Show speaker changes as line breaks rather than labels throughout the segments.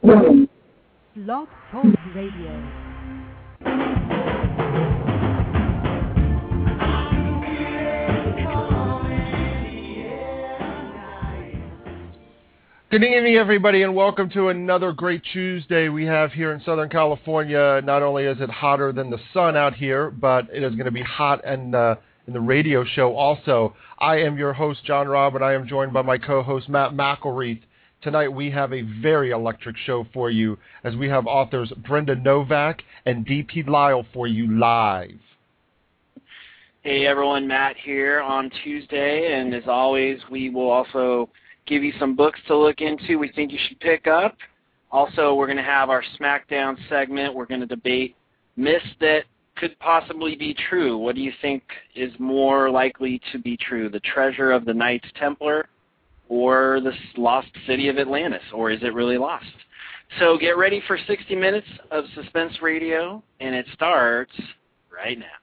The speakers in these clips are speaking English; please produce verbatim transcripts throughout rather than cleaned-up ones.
Blog Talk Radio.
Good evening, everybody, and welcome to another great Tuesday we have here in Southern California. Not only is it hotter than the sun out here, but it is going to be hot in, uh, in the radio show also. I am your host, John Robb, and I am joined by my co-host, Matt McElreath. Tonight we have a very electric show for you, as we have authors Brenda Novak and D P Lyle for you live.
Hey, everyone, Matt here on Tuesday, and as always, we will also give you some books to look into we think you should pick up. Also, we're going to have our SmackDown segment. We're going to debate myths that could possibly be true. What do you think is more likely to be true, the treasure of the Knights Templar or the lost city of Atlantis, or is it really lost? So get ready for sixty minutes of suspense radio, and it starts right now.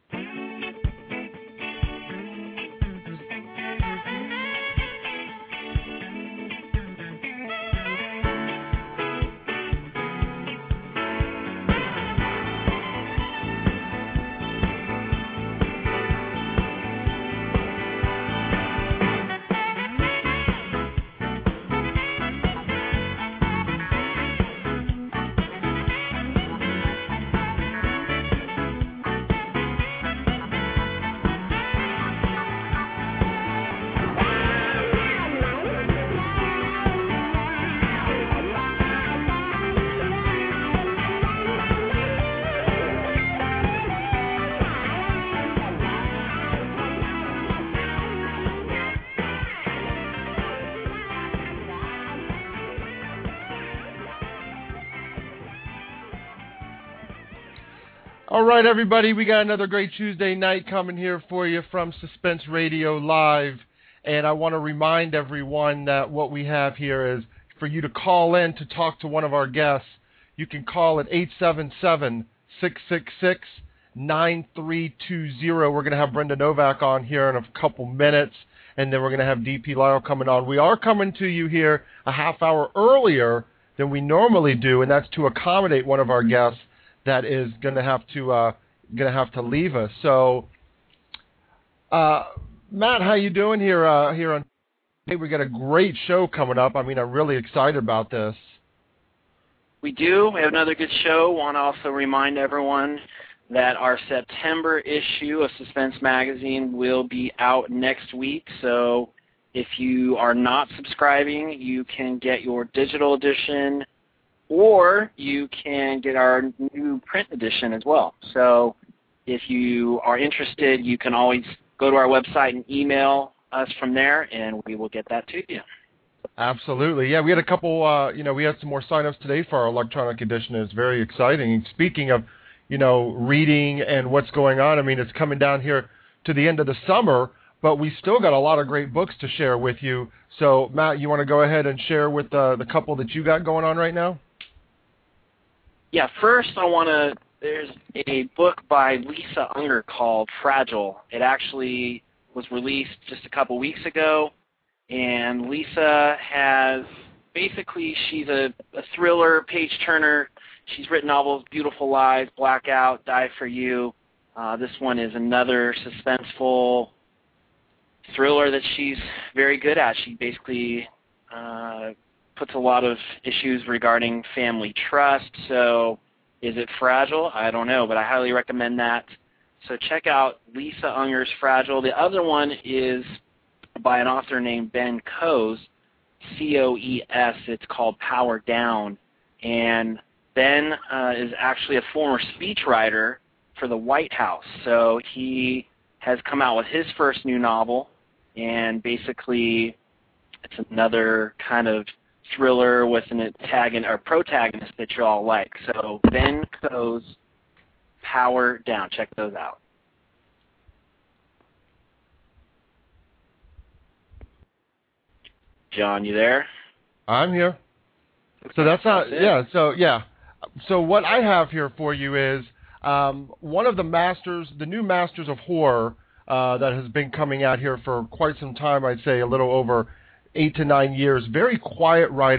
All right, everybody, we got another great Tuesday night coming here for you from Suspense Radio Live, and I want to remind everyone that what we have here is for you to call in to talk to one of our guests. You can call at eight seven seven, six six six, nine three two zero. We're going to have Brenda Novak on here in a couple minutes, and then we're going to have D P Lyle coming on. We are coming to you here a half hour earlier than we normally do, and that's to accommodate one of our guests that is going to have to uh, going to have to leave us. So, uh, Matt, how you doing here? Uh, here on, hey, we got a great show coming up. I mean, I'm really excited about this.
We do. We have another good show. Want to also remind everyone that our September issue of Suspense Magazine will be out next week. So, if you are not subscribing, you can get your digital edition, or you can get our new print edition as well. So if you are interested, you can always go to our website and email us from there, and we will get that to you.
Absolutely. Yeah, we had a couple, uh, you know, we had some more sign-ups today for our electronic edition. It's very exciting. Speaking of, you know, reading and what's going on, I mean, it's coming down here to the end of the summer, but we still got a lot of great books to share with you. So, Matt, you want to go ahead and share with uh, the couple that you got going on right now?
Yeah, first I want to, there's a book by Lisa Unger called Fragile. It actually was released just a couple weeks ago, and Lisa has, basically she's a, a thriller, page-turner. She's written novels, Beautiful Lies, Blackout, Die for You. Uh, this one is another suspenseful thriller that she's very good at. She basically uh, puts a lot of issues regarding family trust. So is it fragile? I don't know, but I highly recommend that. So check out Lisa Unger's Fragile. The other one is by an author named Ben Coes, C O E S. It's called Power Down. And Ben uh, is actually a former speechwriter for the White House. So he has come out with his first new novel, and basically it's another kind of thriller with an antagonist or protagonist that you all like. So Ben Coes, Power Down. Check those out. John, you there?
I'm here. So that's not, that's yeah, so yeah. So what I have here for you is um, one of the masters, the new masters of horror uh, that has been coming out here for quite some time, I'd say a little over eight to nine years. Very quiet writer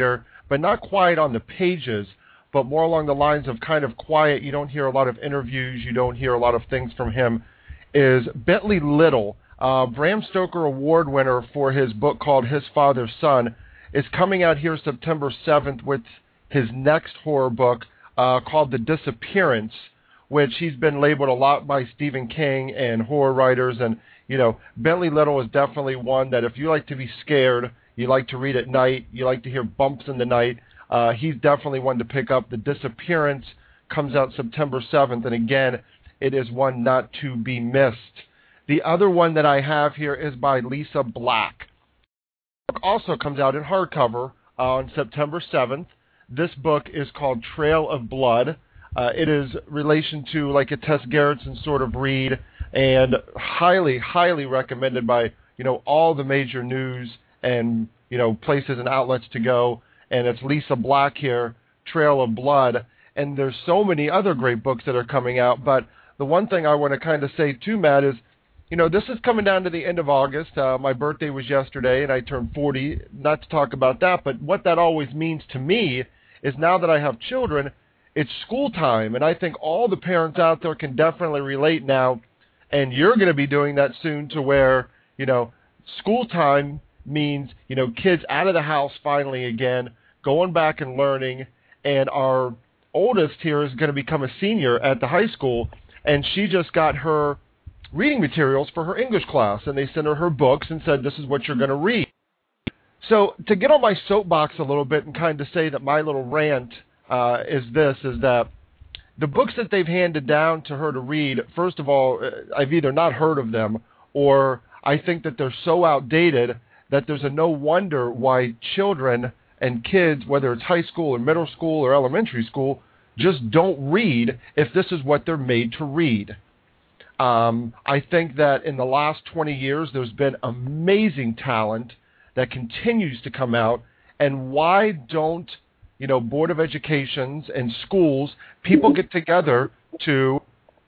but not quiet on the pages, but more along the lines of kind of quiet. You don't hear a lot of interviews. You don't hear a lot of things from him, is Bentley Little. Uh, Bram Stoker Award winner for his book called His Father's Son, is coming out here September seventh with his next horror book uh, called The Disappearance, which he's been labeled a lot by Stephen King and horror writers. And, you know, Bentley Little is definitely one that if you like to be scared, you like to read at night, you like to hear bumps in the night, uh, he's definitely one to pick up. The Disappearance comes out September seventh, and again, it is one not to be missed. The other one that I have here is by Lisa Black. It also comes out in hardcover uh, on September seventh. This book is called Trail of Blood. Uh, it is relation to like a Tess Gerritsen sort of read, and highly, highly recommended by, you know, all the major news and, you know, places and outlets to go. And it's Lisa Black here, Trail of Blood. And there's so many other great books that are coming out. But the one thing I want to kind of say too, Matt, is, you know, this is coming down to the end of August. Uh, my birthday was yesterday, and I turned forty. Not to talk about that, but what that always means to me is now that I have children, it's school time. And I think all the parents out there can definitely relate now, and you're going to be doing that soon, to where, you know, school time means, you know, kids out of the house finally again, going back and learning. And our oldest here is going to become a senior at the high school, and she just got her reading materials for her English class, and they sent her her books and said, this is what you're going to read. So to get on my soapbox a little bit and kind of say that my little rant uh, is this, is that the books that they've handed down to her to read, first of all, I've either not heard of them, or I think that they're so outdated that there's a no wonder why children and kids, whether it's high school or middle school or elementary school, just don't read if this is what they're made to read. Um, I think that in the last twenty years, there's been amazing talent that continues to come out. And why don't, you know, Board of Educations and schools, people get together to,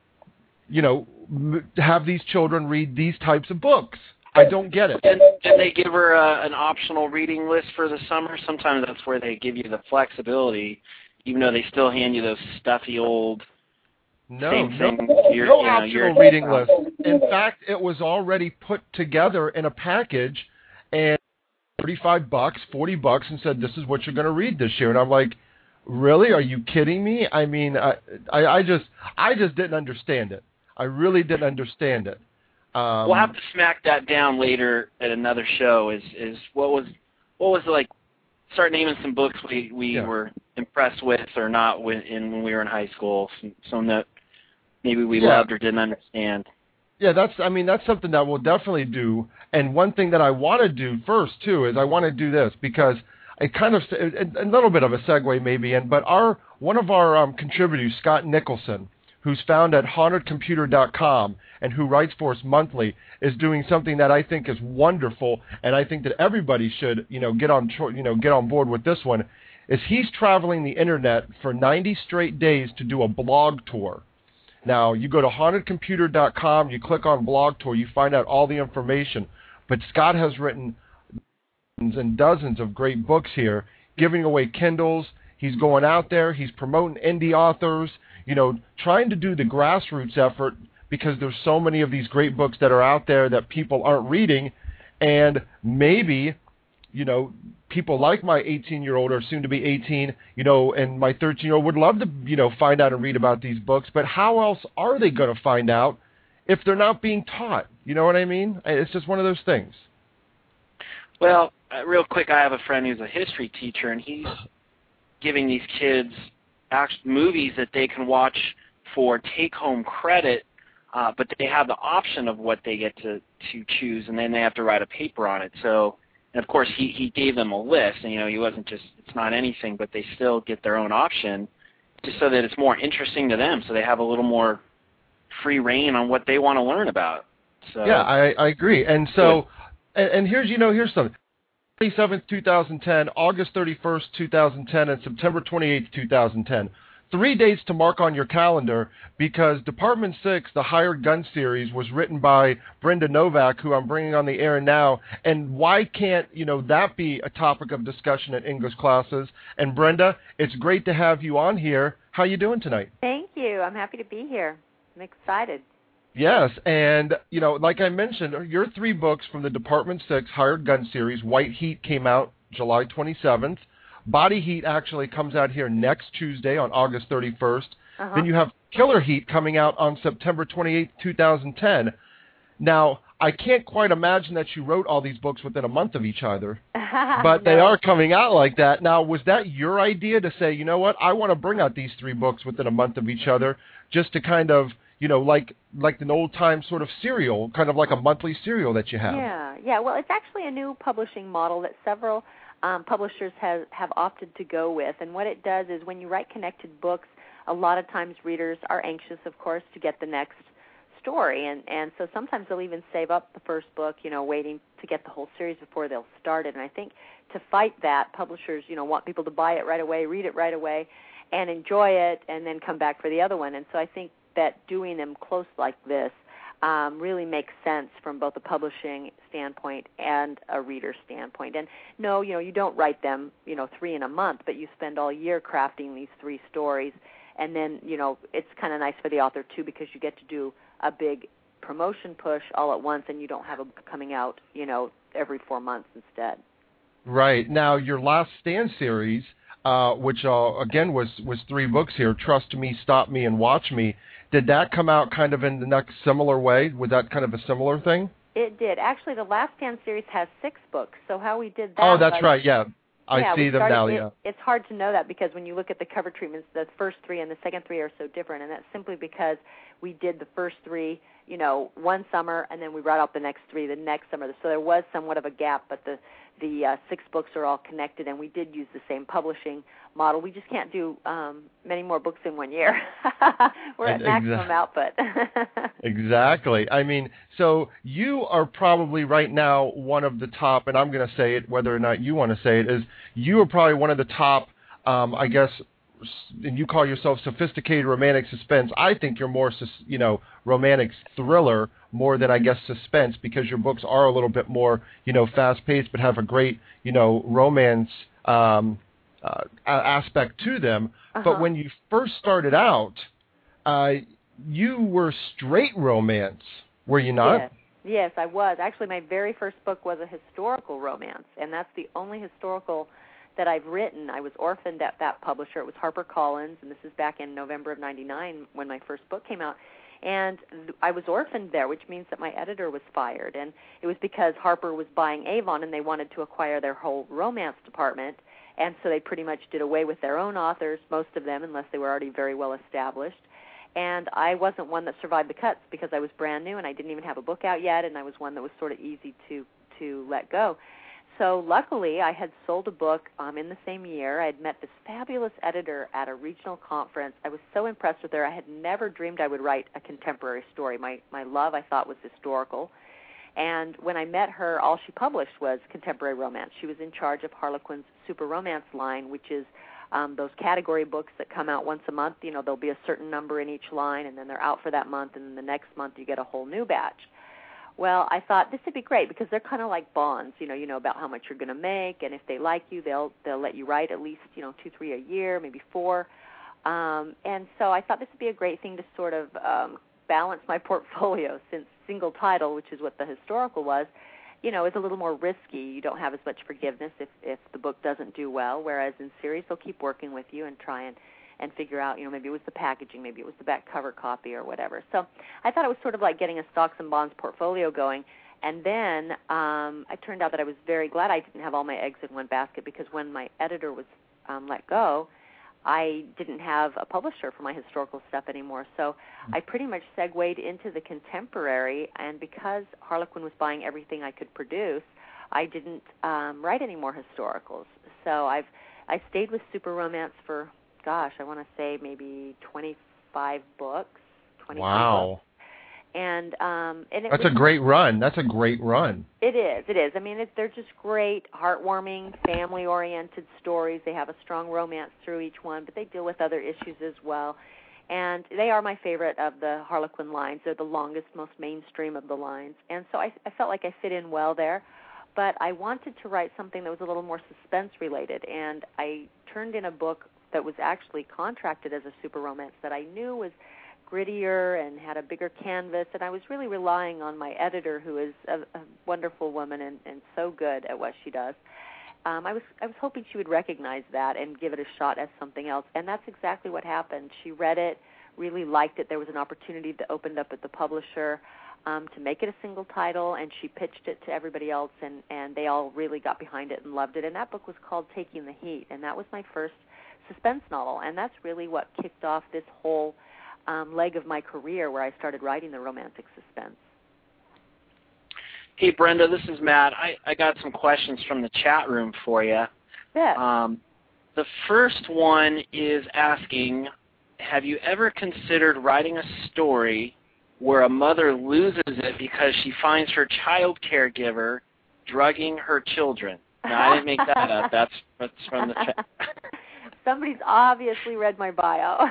you know, m- have these children read these types of books? I don't get it.
And, and they give her uh, an optional reading list for the summer. Sometimes that's where they give you the flexibility, even though they still hand you those stuffy old
No,
same
no,
thing.
no
You're, you know,
optional
you're,
reading list. In fact, it was already put together in a package, and thirty-five bucks, forty bucks, and said, this is what you're going to read this year. And I'm like, really? Are you kidding me? I mean, I, I, I just, I just didn't understand it. I really didn't understand it. Um,
we'll have to smack that down later at another show. Is is what was what was like? Start naming some books we we
yeah.
were impressed with or not with in when we were in high school. Some, some that maybe we
yeah.
loved or didn't understand.
Yeah, that's. I mean, that's something that we'll definitely do. And one thing that I want to do first too is I want to do this because it kind of a, a little bit of a segue maybe in, but our one of our um, contributors, Scott Nicholson, who's found at haunted computer dot com and who writes for us monthly, is doing something that I think is wonderful, and I think that everybody should, you know, get on, you know, get on board with this one. Is he's traveling the internet for ninety straight days to do a blog tour. Now, you go to haunted computer dot com, you click on blog tour, you find out all the information. But Scott has written dozens and dozens of great books here, giving away Kindles. He's going out there, he's promoting indie authors, you know, trying to do the grassroots effort, because there's so many of these great books that are out there that people aren't reading, and maybe, you know, people like my eighteen-year-old or soon to be eighteen, you know, and my thirteen-year-old would love to, you know, find out and read about these books, but how else are they going to find out if they're not being taught? You know what I mean? It's just one of those things.
Well, uh, real quick, I have a friend who's a history teacher, and he's giving these kids act- movies that they can watch for take-home credit, uh, but they have the option of what they get to, to choose, and then they have to write a paper on it. So, and of course, he, he gave them a list, and, you know, he wasn't just, it's not anything, but they still get their own option, just so that it's more interesting to them, so they have a little more free reign on what they want to learn about. So,
yeah, I, I agree. And so, and, and here's, you know, here's something. twenty-seventh, two thousand ten, August thirty-first, two thousand ten, and September twenty-eighth, two thousand ten. three dates to mark on your calendar because Department Six, the Hired Gun series, was written by Brenda Novak, who I'm bringing on the air now. And why can't, you know, that be a topic of discussion in English classes? And Brenda, it's great to have you on here. How you doing tonight?
Thank you. I'm happy to be here. I'm excited.
Yes, and, you know, like I mentioned, your three books from the Department Six Hired Gun series, White Heat came out July twenty-seventh. Body Heat actually comes out here next Tuesday on August thirty-first.
Uh-huh.
Then you have Killer Heat coming out on September twenty-eighth, two thousand ten. Now, I can't quite imagine that you wrote all these books within a month of each other, but
no.
they are coming out like that. Now, was that your idea to say, you know what, I want to bring out these three books within a month of each other just to kind of, you know, like like an old-time sort of serial, kind of like a monthly serial that you have?
Yeah, yeah. Well, it's actually a new publishing model that several um, publishers have, have opted to go with. And what it does is when you write connected books, a lot of times readers are anxious, of course, to get the next story. And, and so sometimes they'll even save up the first book, you know, waiting to get the whole series before they'll start it. And I think to fight that, publishers, you know, want people to buy it right away, read it right away, and enjoy it, and then come back for the other one. And so I think that doing them close like this um, really makes sense from both a publishing standpoint and a reader standpoint. And no, you know, you don't write them, you know, three in a month, but you spend all year crafting these three stories. And then, you know, it's kind of nice for the author, too, because you get to do a big promotion push all at once, and you don't have a book coming out, you know, every four months instead.
Right. Now, your Last Stand series, uh, which, uh, again, was, was three books here, Trust Me, Stop Me, and Watch Me, did that come out kind of in the next similar way? Was that kind of a similar thing?
It did. Actually, the Last Stand series has six books, so how we did that
Oh, that's
was,
right, yeah. I
yeah,
see them
started,
now,
it,
yeah.
It's hard to know that because when you look at the cover treatments, the first three and the second three are so different, and that's simply because we did the first three, you know, one summer, and then we brought out the next three the next summer. So there was somewhat of a gap, but the the uh, six books are all connected, and we did use the same publishing model. We just can't do um, many more books in one year. We're at maximum output.
Exactly. I mean, so you are probably right now one of the top, and I'm going to say it whether or not you want to say it, is you are probably one of the top, um, I guess, and you call yourself sophisticated romantic suspense. I think you're more, you know, romantic thriller more than, I guess, suspense, because your books are a little bit more, you know, fast-paced but have a great, you know, romance um, uh, aspect to them.
Uh-huh.
But when you first started out, uh, you were straight romance, were you not?
Yes. Yes, I was. Actually, my very first book was a historical romance, and that's the only historical that I've written. I was orphaned at that publisher. It was HarperCollins, and this is back in November of ninety-nine when my first book came out. And I was orphaned there, which means that my editor was fired. And it was because Harper was buying Avon, and they wanted to acquire their whole romance department. And so they pretty much did away with their own authors, most of them, unless they were already very well established. And I wasn't one that survived the cuts because I was brand new, and I didn't even have a book out yet, and I was one that was sort of easy to, to let go. So luckily, I had sold a book um, in the same year. I had met this fabulous editor at a regional conference. I was so impressed with her. I had never dreamed I would write a contemporary story. My my love, I thought, was historical. And when I met her, all she published was contemporary romance. She was in charge of Harlequin's Super Romance line, which is um, those category books that come out once a month. You know, there'll be a certain number in each line, and then they're out for that month, and then the next month you get a whole new batch. Well, I thought this would be great because they're kind of like bonds. You know, you know about how much you're going to make, and if they like you, they'll they'll let you write at least, you know, two, three a year, maybe four. Um, and so I thought this would be a great thing to sort of um, balance my portfolio, since single title, which is what the historical was, you know, is a little more risky. You don't have as much forgiveness if if the book doesn't do well, whereas in series they'll keep working with you and try and and figure out, you know, maybe it was the packaging, maybe it was the back cover copy or whatever. So I thought it was sort of like getting a stocks and bonds portfolio going. And then um, it turned out that I was very glad I didn't have all my eggs in one basket, because when my editor was um, let go, I didn't have a publisher for my historical stuff anymore. So I pretty much segued into the contemporary, and because Harlequin was buying everything I could produce, I didn't um, write any more historicals. So I've I stayed with Super Romance for, gosh, I want to say maybe twenty-five books. twenty-five
Wow.
books. And um, and it
That's
was,
a great run. That's a great run.
It is. It is. I mean, it, they're just great, heartwarming, family-oriented stories. They have a strong romance through each one, but they deal with other issues as well. And they are my favorite of the Harlequin lines. They're the longest, most mainstream of the lines. And so I, I felt like I fit in well there. But I wanted to write something that was a little more suspense-related, and I turned in a book that was actually contracted as a super romance that I knew was grittier and had a bigger canvas, and I was really relying on my editor, who is a, a wonderful woman and, and so good at what she does. Um, I was I was hoping she would recognize that and give it a shot as something else, and that's exactly what happened. She read it, really liked it. There was an opportunity that opened up at the publisher um, to make it a single title, and she pitched it to everybody else, and, and they all really got behind it and loved it. And that book was called Taking the Heat, and that was my first suspense novel, and that's really what kicked off this whole Um, leg of my career where I started writing the romantic suspense.
Hey, Brenda, this is Matt. I, I got some questions from the chat room for you.
Yeah.
Um, the first one is asking, have you ever considered writing a story where a mother loses it because she finds her child caregiver drugging her children? No, I didn't make that up. That's, that's from the chat.
Somebody's obviously read my bio.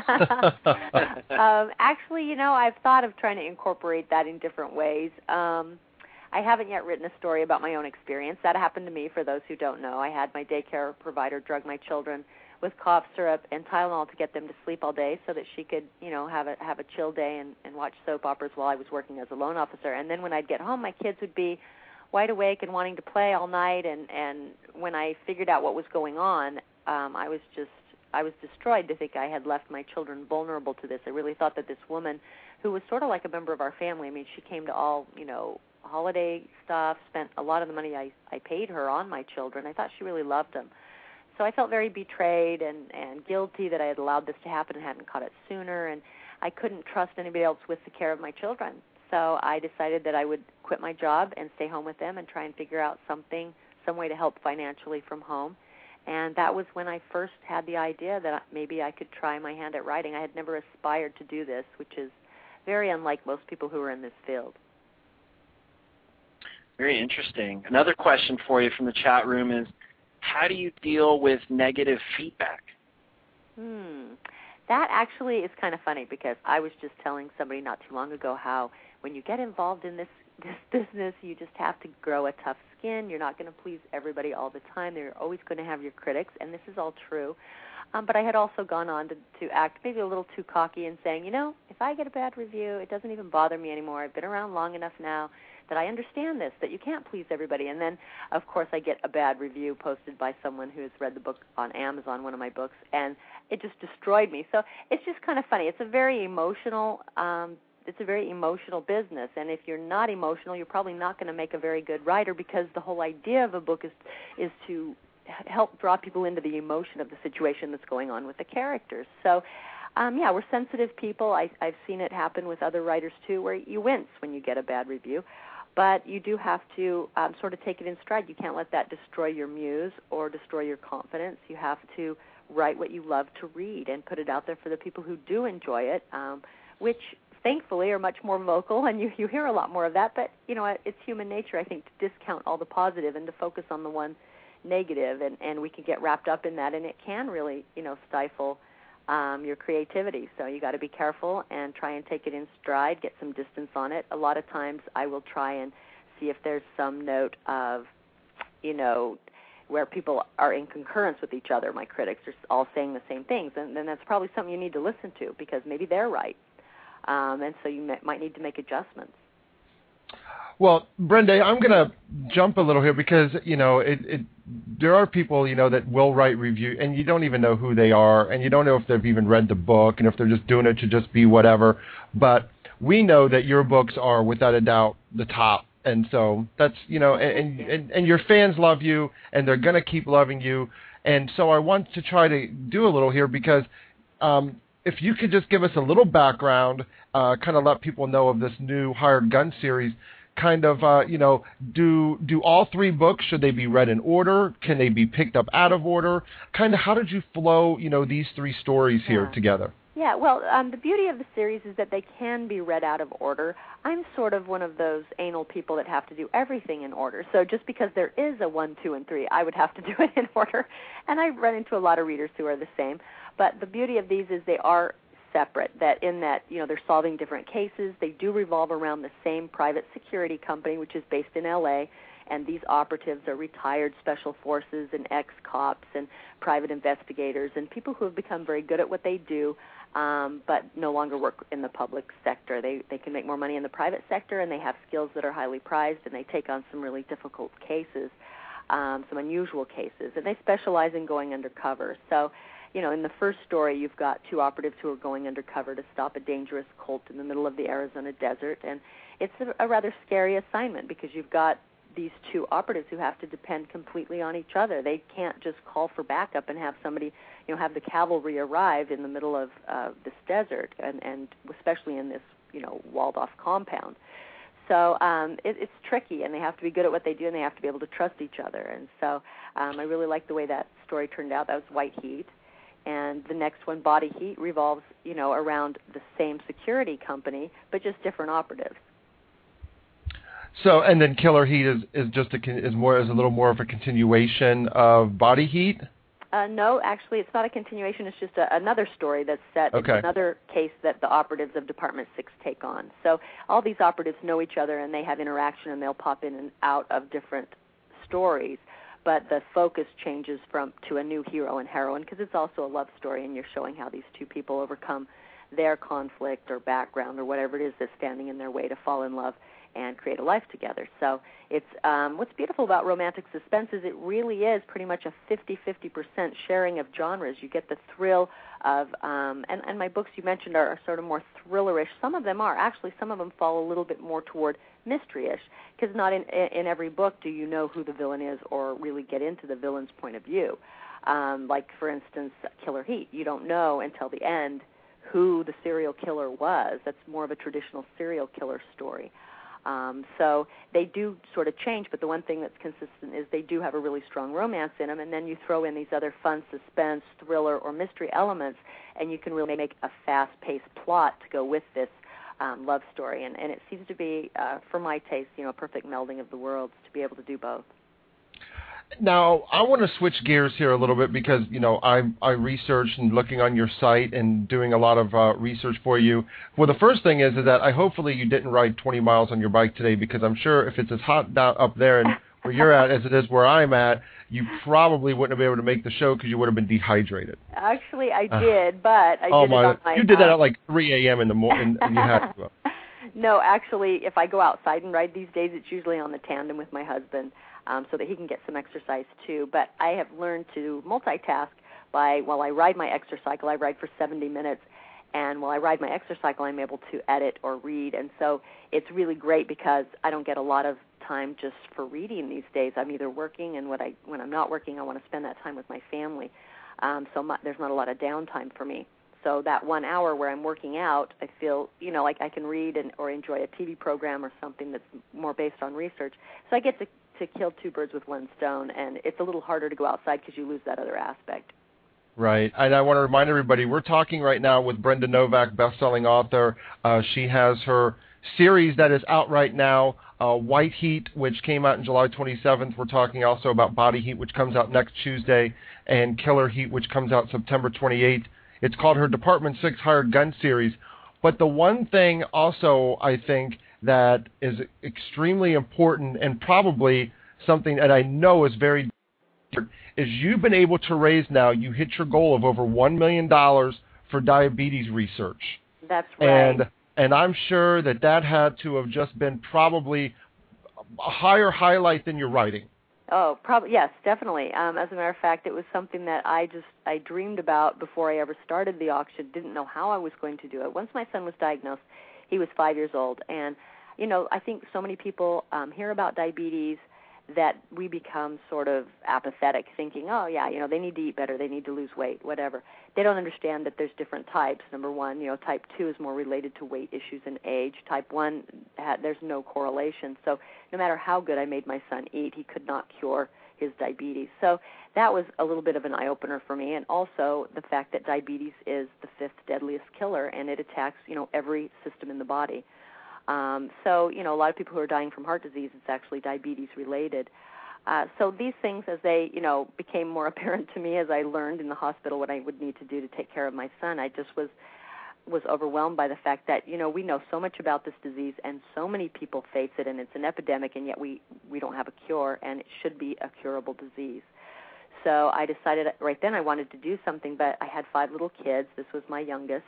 um, actually, you know, I've thought of trying to incorporate that in different ways. Um, I haven't yet written a story about my own experience. That happened to me, for those who don't know. I had my daycare provider drug my children with cough syrup and Tylenol to get them to sleep all day so that she could, you know, have a have a chill day and, and watch soap operas while I was working as a loan officer. And then when I'd get home, my kids would be wide awake and wanting to play all night. And, and when I figured out what was going on, Um, I was just, I was destroyed to think I had left my children vulnerable to this. I really thought that this woman, who was sort of like a member of our family, I mean, she came to all, you know, holiday stuff, spent a lot of the money I, I paid her on my children. I thought she really loved them. So I felt very betrayed and, and guilty that I had allowed this to happen and hadn't caught it sooner, and I couldn't trust anybody else with the care of my children. So I decided that I would quit my job and stay home with them and try and figure out something, some way to help financially from home. And that was when I first had the idea that maybe I could try my hand at writing. I had never aspired to do this, which is very unlike most people who are in this field.
Very interesting. Another question for you from the chat room is, how do you deal with negative feedback?
Hmm. That actually is kind of funny, because I was just telling somebody not too long ago how when you get involved in this, this business, you just have to grow a tough skin. You're not going to please everybody all the time. They're always going to have your critics, and this is all true. Um, but I had also gone on to, to act maybe a little too cocky and saying, you know, if I get a bad review, it doesn't even bother me anymore. I've been around long enough now that I understand this, that you can't please everybody. And then, of course, I get a bad review posted by someone who has read the book on Amazon, one of my books, and it just destroyed me. So it's just kind of funny. It's a very emotional um It's a very emotional business, and if you're not emotional, you're probably not going to make a very good writer, because the whole idea of a book is is to help draw people into the emotion of the situation that's going on with the characters. So, um, yeah, we're sensitive people. I, I've seen it happen with other writers, too, where you wince when you get a bad review, but you do have to um, sort of take it in stride. You can't let that destroy your muse or destroy your confidence. You have to write what you love to read and put it out there for the people who do enjoy it, um, which thankfully are much more vocal, and you, you hear a lot more of that. But, you know, it's human nature, I think, to discount all the positive and to focus on the one negative, and, and we can get wrapped up in that, and it can really, you know, stifle um, your creativity. So you got to be careful and try and take it in stride, get some distance on it. A lot of times I will try and see if there's some note of, you know, where people are in concurrence with each other. My critics are all saying the same things, and then that's probably something you need to listen to, because maybe they're right. Um, and so you may, might need to make adjustments.
Well, Brenda, I'm going to jump a little here, because, you know, it, it, there are people, you know, that will write review, and you don't even know who they are, and you don't know if they've even read the book, and if they're just doing it to just be whatever. But we know that your books are, without a doubt, the top. And so that's, you know, and, and, and your fans love you, and they're going to keep loving you. And so I want to try to do a little here, because um, if you could just give us a little background, uh, kind of let people know of this new Hired Gun series, kind of, uh, you know, do do all three books, should they be read in order? Can they be picked up out of order? Kind of how did you flow, you know, these three stories here
yeah.
together?
Yeah, well, um, the beauty of the series is that they can be read out of order. I'm sort of one of those anal people that have to do everything in order. So just because there is a one, two, and three, I would have to do it in order. And I run into a lot of readers who are the same. But the beauty of these is they are separate, that in that, you know, they're solving different cases. They do revolve around the same private security company, which is based in L A, and these operatives are retired special forces and ex-cops and private investigators and people who have become very good at what they do, um, but no longer work in the public sector. They they can make more money in the private sector, and they have skills that are highly prized, and they take on some really difficult cases, um, some unusual cases, and they specialize in going undercover. So, you know, in the first story, you've got two operatives who are going undercover to stop a dangerous cult in the middle of the Arizona desert, and it's a, a rather scary assignment because you've got these two operatives who have to depend completely on each other. They can't just call for backup and have somebody, you know, have the cavalry arrive in the middle of uh, this desert, and, and especially in this, you know, walled-off compound. So um, it, it's tricky, and they have to be good at what they do, and they have to be able to trust each other. And so um, I really like the way that story turned out. That was White Heat. And the next one, Body Heat, revolves, you know, around the same security company, but just different operatives.
So, and then Killer Heat is, is just a is more is a little more of a continuation of Body Heat.
Uh, no, actually, it's not a continuation. It's just a, another story that's set
okay.
in another case that the operatives of Department Six take on. So all these operatives know each other, and they have interaction, and they'll pop in and out of different stories. But the focus changes from to a new hero and heroine because it's also a love story, and you're showing how these two people overcome their conflict or background or whatever it is that's standing in their way to fall in love and create a life together. So it's um, what's beautiful about romantic suspense is it really is pretty much a fifty-fifty percent sharing of genres. You get the thrill of, um, and, and my books you mentioned are, are sort of more thrillerish. Some of them are. Actually, some of them fall a little bit more toward mystery-ish because not in, in every book do you know who the villain is or really get into the villain's point of view. Um, like, for instance, Killer Heat. You don't know until the end who the serial killer was. That's more of a traditional serial killer story. Um, so they do sort of change, but the one thing that's consistent is they do have a really strong romance in them, and then you throw in these other fun suspense, thriller, or mystery elements, and you can really make a fast-paced plot to go with this um, love story. And, and it seems to be, uh, for my taste, you know, a perfect melding of the worlds to be able to do both.
Now, I want to switch gears here a little bit because, you know, I I researched and looking on your site and doing a lot of uh, research for you. Well, the first thing is, is that I hopefully you didn't ride twenty miles on your bike today because I'm sure if it's as hot down up there and where you're at as it is where I'm at, you probably wouldn't have been able to make the show because you would have been dehydrated.
Actually, I did, but I
oh
did
my,
it on my
You did that
um,
at like three a.m. in the morning. You had to.
No, actually, if I go outside and ride these days, it's usually on the tandem with my husband. Um, so that he can get some exercise too. But I have learned to multitask by, while I ride my exercycle, I ride for seventy minutes, and while I ride my exercycle, I'm able to edit or read. And so it's really great because I don't get a lot of time just for reading these days. I'm either working, and what I, when I'm not working, I want to spend that time with my family. Um, so my, there's not a lot of downtime for me. So that one hour where I'm working out, I feel, you know, like I can read and or enjoy a T V program or something that's more based on research. So I get to to kill two birds with one stone, and it's a little harder to go outside because you lose that other aspect.
Right, and I want to remind everybody, we're talking right now with Brenda Novak, best-selling author. Uh, she has her series that is out right now, uh, White Heat, which came out in July twenty-seventh. We're talking also about Body Heat, which comes out next Tuesday, and Killer Heat, which comes out September twenty-eighth. It's called her Department Six Hired Gun series. But the one thing also, I think, that is extremely important and probably something that I know is very different is you've been able to raise now, you hit your goal of over one million dollars for diabetes research.
That's right.
And, and I'm sure that that had to have just been probably a higher highlight than your writing.
Oh, probably yes, definitely. Um, as a matter of fact, it was something that I just I dreamed about before I ever started the auction. Didn't know how I was going to do it. Once my son was diagnosed, he was five years old, and you know I think so many people um, hear about diabetes that we become sort of apathetic, thinking, oh yeah, you know they need to eat better, they need to lose weight, whatever. They don't understand that there's different types. Number one, you know, type two is more related to weight issues and age. Type one, ha- there's no correlation. So no matter how good I made my son eat, he could not cure his diabetes. So that was a little bit of an eye-opener for me, and also the fact that diabetes is the fifth deadliest killer, and it attacks, you know, every system in the body. Um, so, you know, a lot of people who are dying from heart disease, it's actually diabetes-related. Uh, so these things, as they, you know, became more apparent to me as I learned in the hospital what I would need to do to take care of my son, I just was was overwhelmed by the fact that, you know, we know so much about this disease and so many people face it, and it's an epidemic, and yet we, we don't have a cure, and it should be a curable disease. So I decided right then I wanted to do something, but I had five little kids. This was my youngest,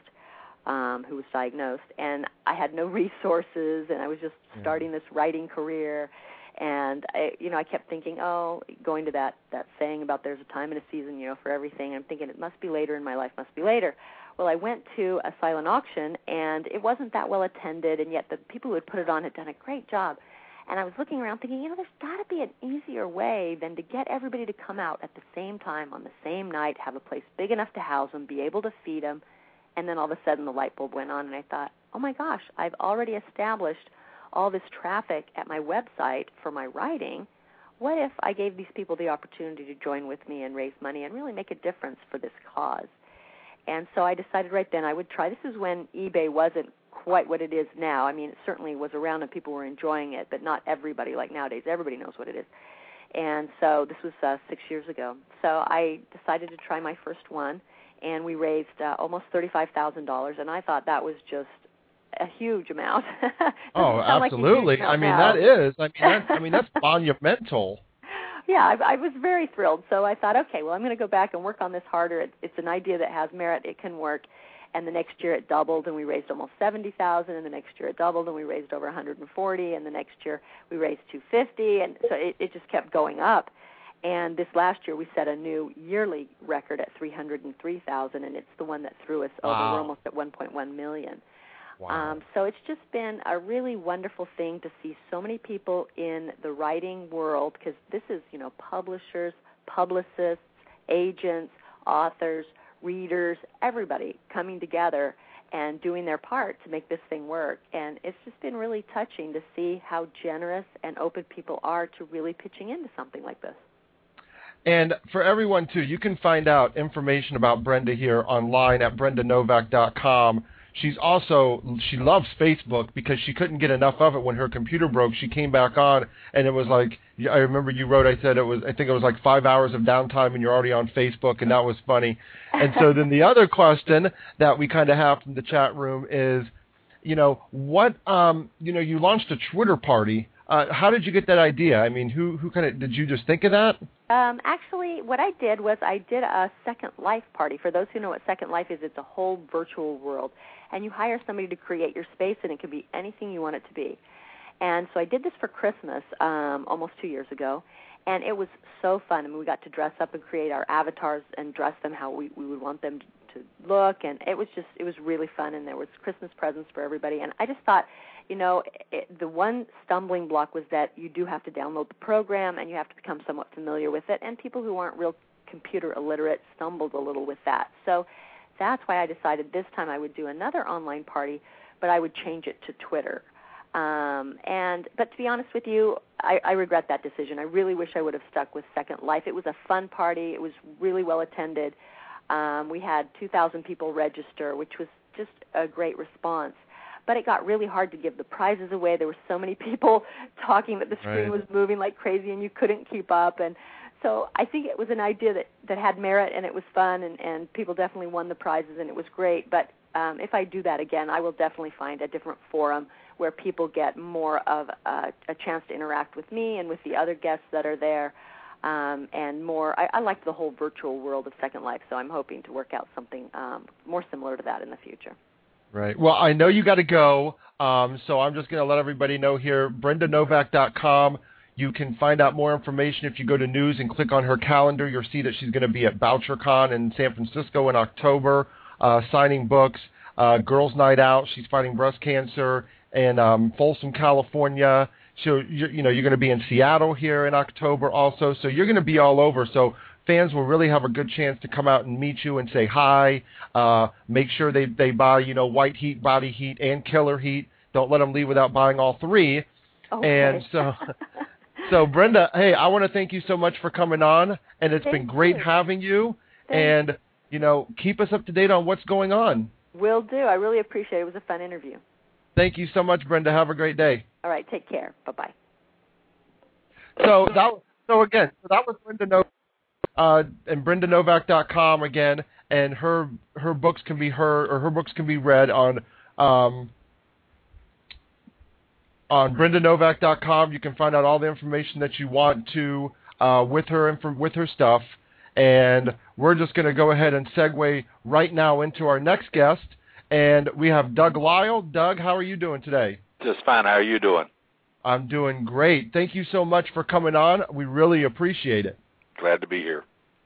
um, who was diagnosed, and I had no resources, and I was just starting this writing career. And, I, you know, I kept thinking, oh, going to that, that saying about there's a time and a season, you know, for everything. I'm thinking it must be later in my life, must be later. Well, I went to a silent auction, and it wasn't that well attended, and yet the people who had put it on had done a great job. And I was looking around thinking, you know, there's got to be an easier way than to get everybody to come out at the same time on the same night, have a place big enough to house them, be able to feed them, and then all of a sudden the light bulb went on, and I thought, oh, my gosh, I've already established all this traffic at my website for my writing. What if I gave these people the opportunity to join with me and raise money and really make a difference for this cause? And so I decided right then I would try. This is when eBay wasn't quite what it is now. I mean, it certainly was around and people were enjoying it, but not everybody like nowadays. Everybody knows what it is. And so this was uh, six years ago. So I decided to try my first one, and we raised uh, almost thirty-five thousand dollars, and I thought that was just a huge amount.
Oh, absolutely. Like I mean, now. that is. I mean, that's, I mean, that's monumental.
Yeah, I, I was very thrilled. So I thought, okay, well, I'm going to go back and work on this harder. It, it's an idea that has merit. It can work. And the next year it doubled, and we raised almost seventy thousand. And the next year it doubled, and we raised over one hundred forty. And the next year we raised two hundred fifty. And so it, it just kept going up. And this last year we set a new yearly record at three hundred three thousand, and it's the one that threw us over.
Wow.
We're almost at one point one million.
Wow.
Um, so it's just been a really wonderful thing to see so many people in the writing world, because this is, you know, publishers, publicists, agents, authors, readers, everybody coming together and doing their part to make this thing work. And it's just been really touching to see how generous and open people are to really pitching into something like this.
And for everyone, too, you can find out information about Brenda here online at brenda novak dot com. She's also, she loves Facebook because she couldn't get enough of it when her computer broke. She came back on, and it was like, I remember you wrote, I said it was, I think it was like five hours of downtime, and you're already on Facebook, and that was funny. And so then the other question that we kind of have from the chat room is, you know, what, um, you know, you launched a Twitter party. Uh, how did you get that idea? I mean, who, who kind of, did you just think of that?
Um, actually, what I did was I did a Second Life party. For those who know what Second Life is, it's a whole virtual world. And you hire somebody to create your space, and it can be anything you want it to be. And so I did this for Christmas um, almost two years ago, and it was so fun. I mean, we got to dress up and create our avatars and dress them how we, we would want them to look, and it was just, it was really fun, and there was Christmas presents for everybody. And I just thought, you know, it, the one stumbling block was that you do have to download the program, and you have to become somewhat familiar with it, and people who aren't real computer illiterate stumbled a little with that. So that's why I decided this time I would do another online party, but I would change it to Twitter. Um, and but to be honest with you, I, I regret that decision. I really wish I would have stuck with Second Life. It was a fun party. It was really well attended. Um, we had two thousand people register, which was just a great response. But it got really hard to give the prizes away. There were so many people talking that the screen
Right.
was moving like crazy, and you couldn't keep up. And so I think it was an idea that, that had merit, and it was fun, and, and people definitely won the prizes, and it was great. But um, if I do that again, I will definitely find a different forum where people get more of a, a chance to interact with me and with the other guests that are there, um, and more. I, I like the whole virtual world of Second Life, so I'm hoping to work out something um, more similar to that in the future.
Right. Well, I know you got to go, um, so I'm just going to let everybody know here, brenda novak dot com. You can find out more information if you go to news and click on her calendar. You'll see that she's going to be at BoucherCon in San Francisco in October, uh, signing books, uh, Girls Night Out. She's fighting breast cancer in um, Folsom, California. So, you, you know, you're going to be in Seattle here in October also. So you're going to be all over. So fans will really have a good chance to come out and meet you and say hi. Uh, make sure they, they buy, you know, White Heat, Body Heat, and Killer Heat. Don't let them leave without buying all three.
Okay.
And so... So, Brenda, hey, I want to thank you so much for coming on, and it's
Thank
been great
you.
having you.
Thanks.
And, you know, keep us up to date on what's going on.
Will do. I really appreciate it. It was a fun interview.
Thank you so much, Brenda. Have a great day.
All right. Take care. Bye-bye.
So, that, so again, so that was Brenda Novak, uh, and Brenda Novak dot com again, and her her books can be heard, or her books can be read on um, on Brenda Novak dot com. You can find out all the information that you want to uh, with her inf- with her stuff. And we're just going to go ahead and segue right now into our next guest. And we have Doug Lyle. Doug, how are you doing today?
Just fine. How are you doing?
I'm doing great. Thank you so much for coming on. We really appreciate it.
Glad to be here.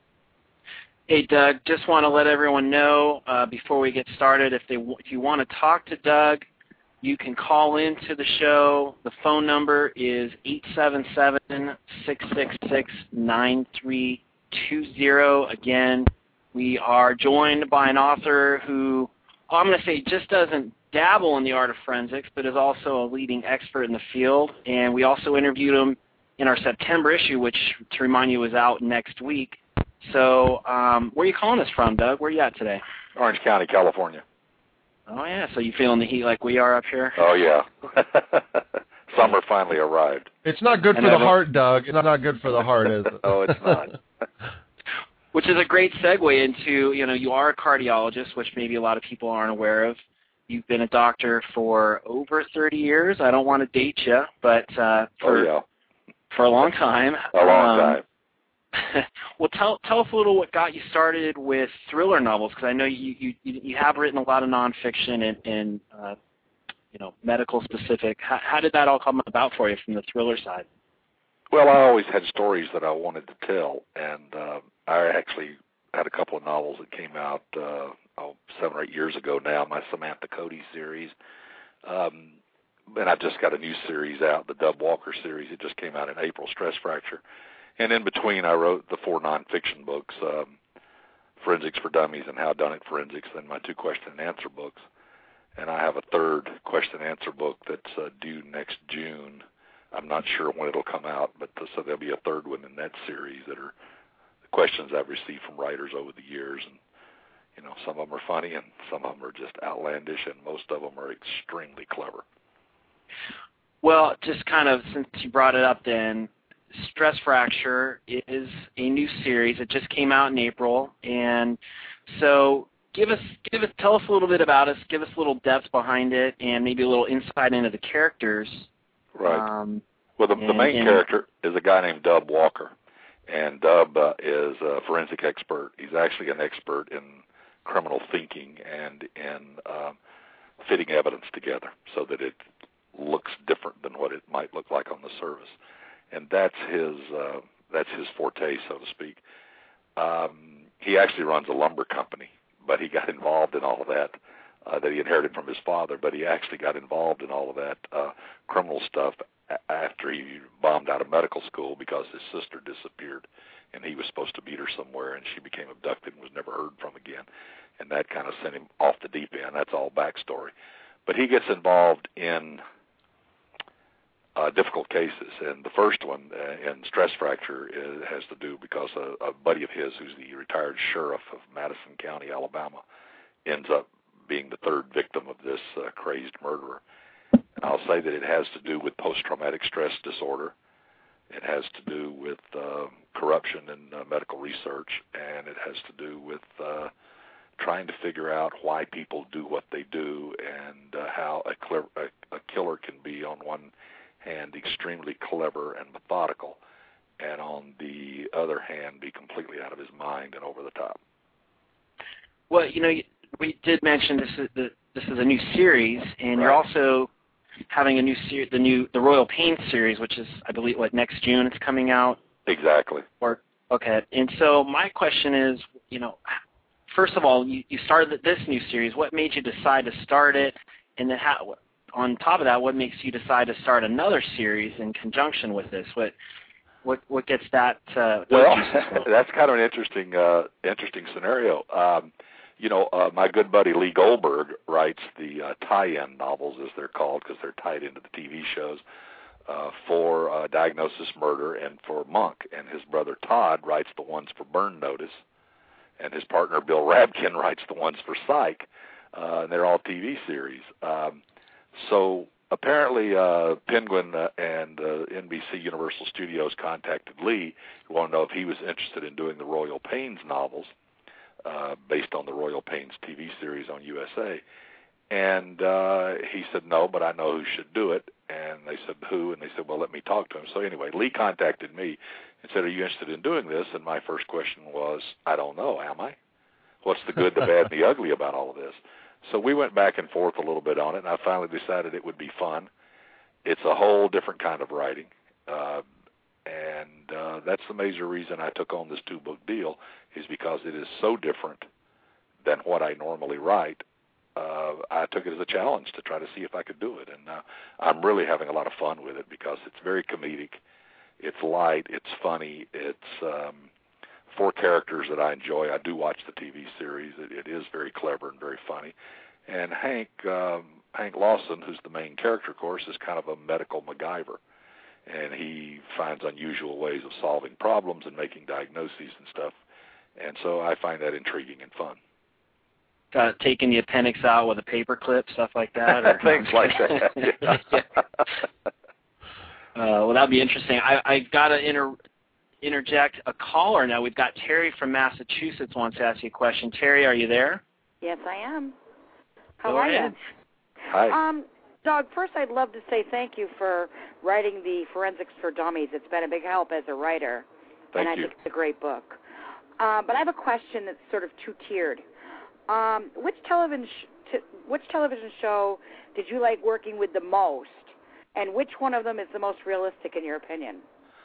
Hey, Doug, just want to let everyone know uh, before we get started, if they if you want to talk to Doug, you can call into the show. The phone number is eight seven seven, six six six, nine three two zero. Again, we are joined by an author who, I'm going to say, just doesn't dabble in the art of forensics, but is also a leading expert in the field. And we also interviewed him in our September issue, which, to remind you, is out next week. So um, where are you calling us from, Doug? Where are you at today?
Orange County, California.
Oh, yeah. So you feeling the heat like we are up here?
Oh, yeah. Summer finally arrived.
It's not good for the heart, Doug. It's not good for the heart, is it?
Oh, it's not.
Which is a great segue into, you know, you are a cardiologist, which maybe a lot of people aren't aware of. You've been a doctor for over thirty years. I don't want to date you, but uh, for,
oh, yeah.
for a long time.
A long
um,
time.
Well, tell tell us a little what got you started with thriller novels, because I know you, you you have written a lot of nonfiction and, and uh, you know, medical specific. How, how did that all come about for you from the thriller side?
Well, I always had stories that I wanted to tell, and uh, I actually had a couple of novels that came out uh, oh, seven or eight years ago now, my Samantha Cody series. Um, and I've just got a new series out, the Dub Walker series. It just came out in April, Stress Fracture. And in between, I wrote the four nonfiction books, um, Forensics for Dummies and How Done It Forensics, and my two question and answer books. And I have a third question and answer book that's uh, due next June. I'm not sure when it'll come out, but uh, so there'll be a third one in that series that are the questions I've received from writers over the years. And, you know, some of them are funny and some of them are just outlandish, and most of them are extremely clever.
Well, just kind of, since you brought it up then, Stress Fracture is a new series. It just came out in April, and so give us, give us, tell us a little bit about us. Give us a little depth behind it, and maybe a little insight into the characters.
Right.
Um,
well, the,
and,
the main
and,
character is a guy named Dub Walker, and Dub uh, is a forensic expert. He's actually an expert in criminal thinking and in uh, fitting evidence together so that it looks different than what it might look like on the surface. And that's his uh, that's his forte, so to speak. Um, he actually runs a lumber company, but he got involved in all of that uh, that he inherited from his father. But he actually got involved in all of that uh, criminal stuff a- after he bombed out of medical school because his sister disappeared, and he was supposed to meet her somewhere, and she became abducted and was never heard from again. And that kind of sent him off the deep end. That's all backstory. But he gets involved in Uh, difficult cases, and the first one uh, in Stress Fracture is, has to do because a, a buddy of his, who's the retired sheriff of Madison County, Alabama, ends up being the third victim of this uh, crazed murderer. And I'll say that it has to do with post-traumatic stress disorder. It has to do with uh, corruption in uh, medical research, and it has to do with uh, trying to figure out why people do what they do and uh, how a, clear, a, a killer can be on one hand extremely clever and methodical, and on the other hand be completely out of his mind and over the top.
Well, you know, we did mention this is the, this is a new series, and
right.
You're also having a new series, the new the Royal Pain series, which is, I believe, what, next June it's coming out.
Exactly.
Or okay, and so my question is, you know, first of all, you, you started this new series. What made you decide to start it, and then how? On top of that, what makes you decide to start another series in conjunction with this? What what what gets that? Uh,
well, that's kind of an interesting uh, interesting scenario. Um, you know, uh, my good buddy Lee Goldberg writes the uh, tie-in novels, as they're called, because they're tied into the T V shows. uh, for uh, Diagnosis Murder and for Monk, and his brother Todd writes the ones for Burn Notice, and his partner Bill Rabkin writes the ones for Psych, uh, and they're all T V series. Um, so apparently uh, Penguin uh, and uh, N B C Universal Studios contacted Lee to want to know if he was interested in doing the Royal Pains novels uh, based on the Royal Pains T V series on U S A. And uh, he said, no, but I know who should do it. And they said, who? And they said, well, let me talk to him. So anyway, Lee contacted me and said, are you interested in doing this? And my first question was, I don't know, am I? What's the good, the bad, and the ugly about all of this? So we went back and forth a little bit on it, and I finally decided it would be fun. It's a whole different kind of writing. Uh, and uh, that's the major reason I took on this two-book deal, is because it is so different than what I normally write. Uh, I took it as a challenge to try to see if I could do it, and uh, I'm really having a lot of fun with it because it's very comedic, it's light, it's funny, it's um, four characters that I enjoy. I do watch the T V series. It, it is very clever and very funny, and Hank um, Hank Lawson, who's the main character, of course, is kind of a medical MacGyver, and he finds unusual ways of solving problems and making diagnoses and stuff, and so I find that intriguing and fun.
Uh, taking the appendix out with a paper clip, stuff like that? Or
Things like that.
uh, well, that'd be interesting. I, I got to inter, interject a caller now. We've got Terry from Massachusetts wants to ask you a question. Terry, are you there?
Yes, I am. How
Go
are
ahead.
you?
Hi.
Um, Doug, first I'd love to say thank you for writing the Forensics for Dummies. It's been a big help as a writer,
Thank
and I
you.
think it's a great book. Uh, but I have a question that's sort of two-tiered. Um, which television sh- t- which television show did you like working with the most, and which one of them is the most realistic in your opinion?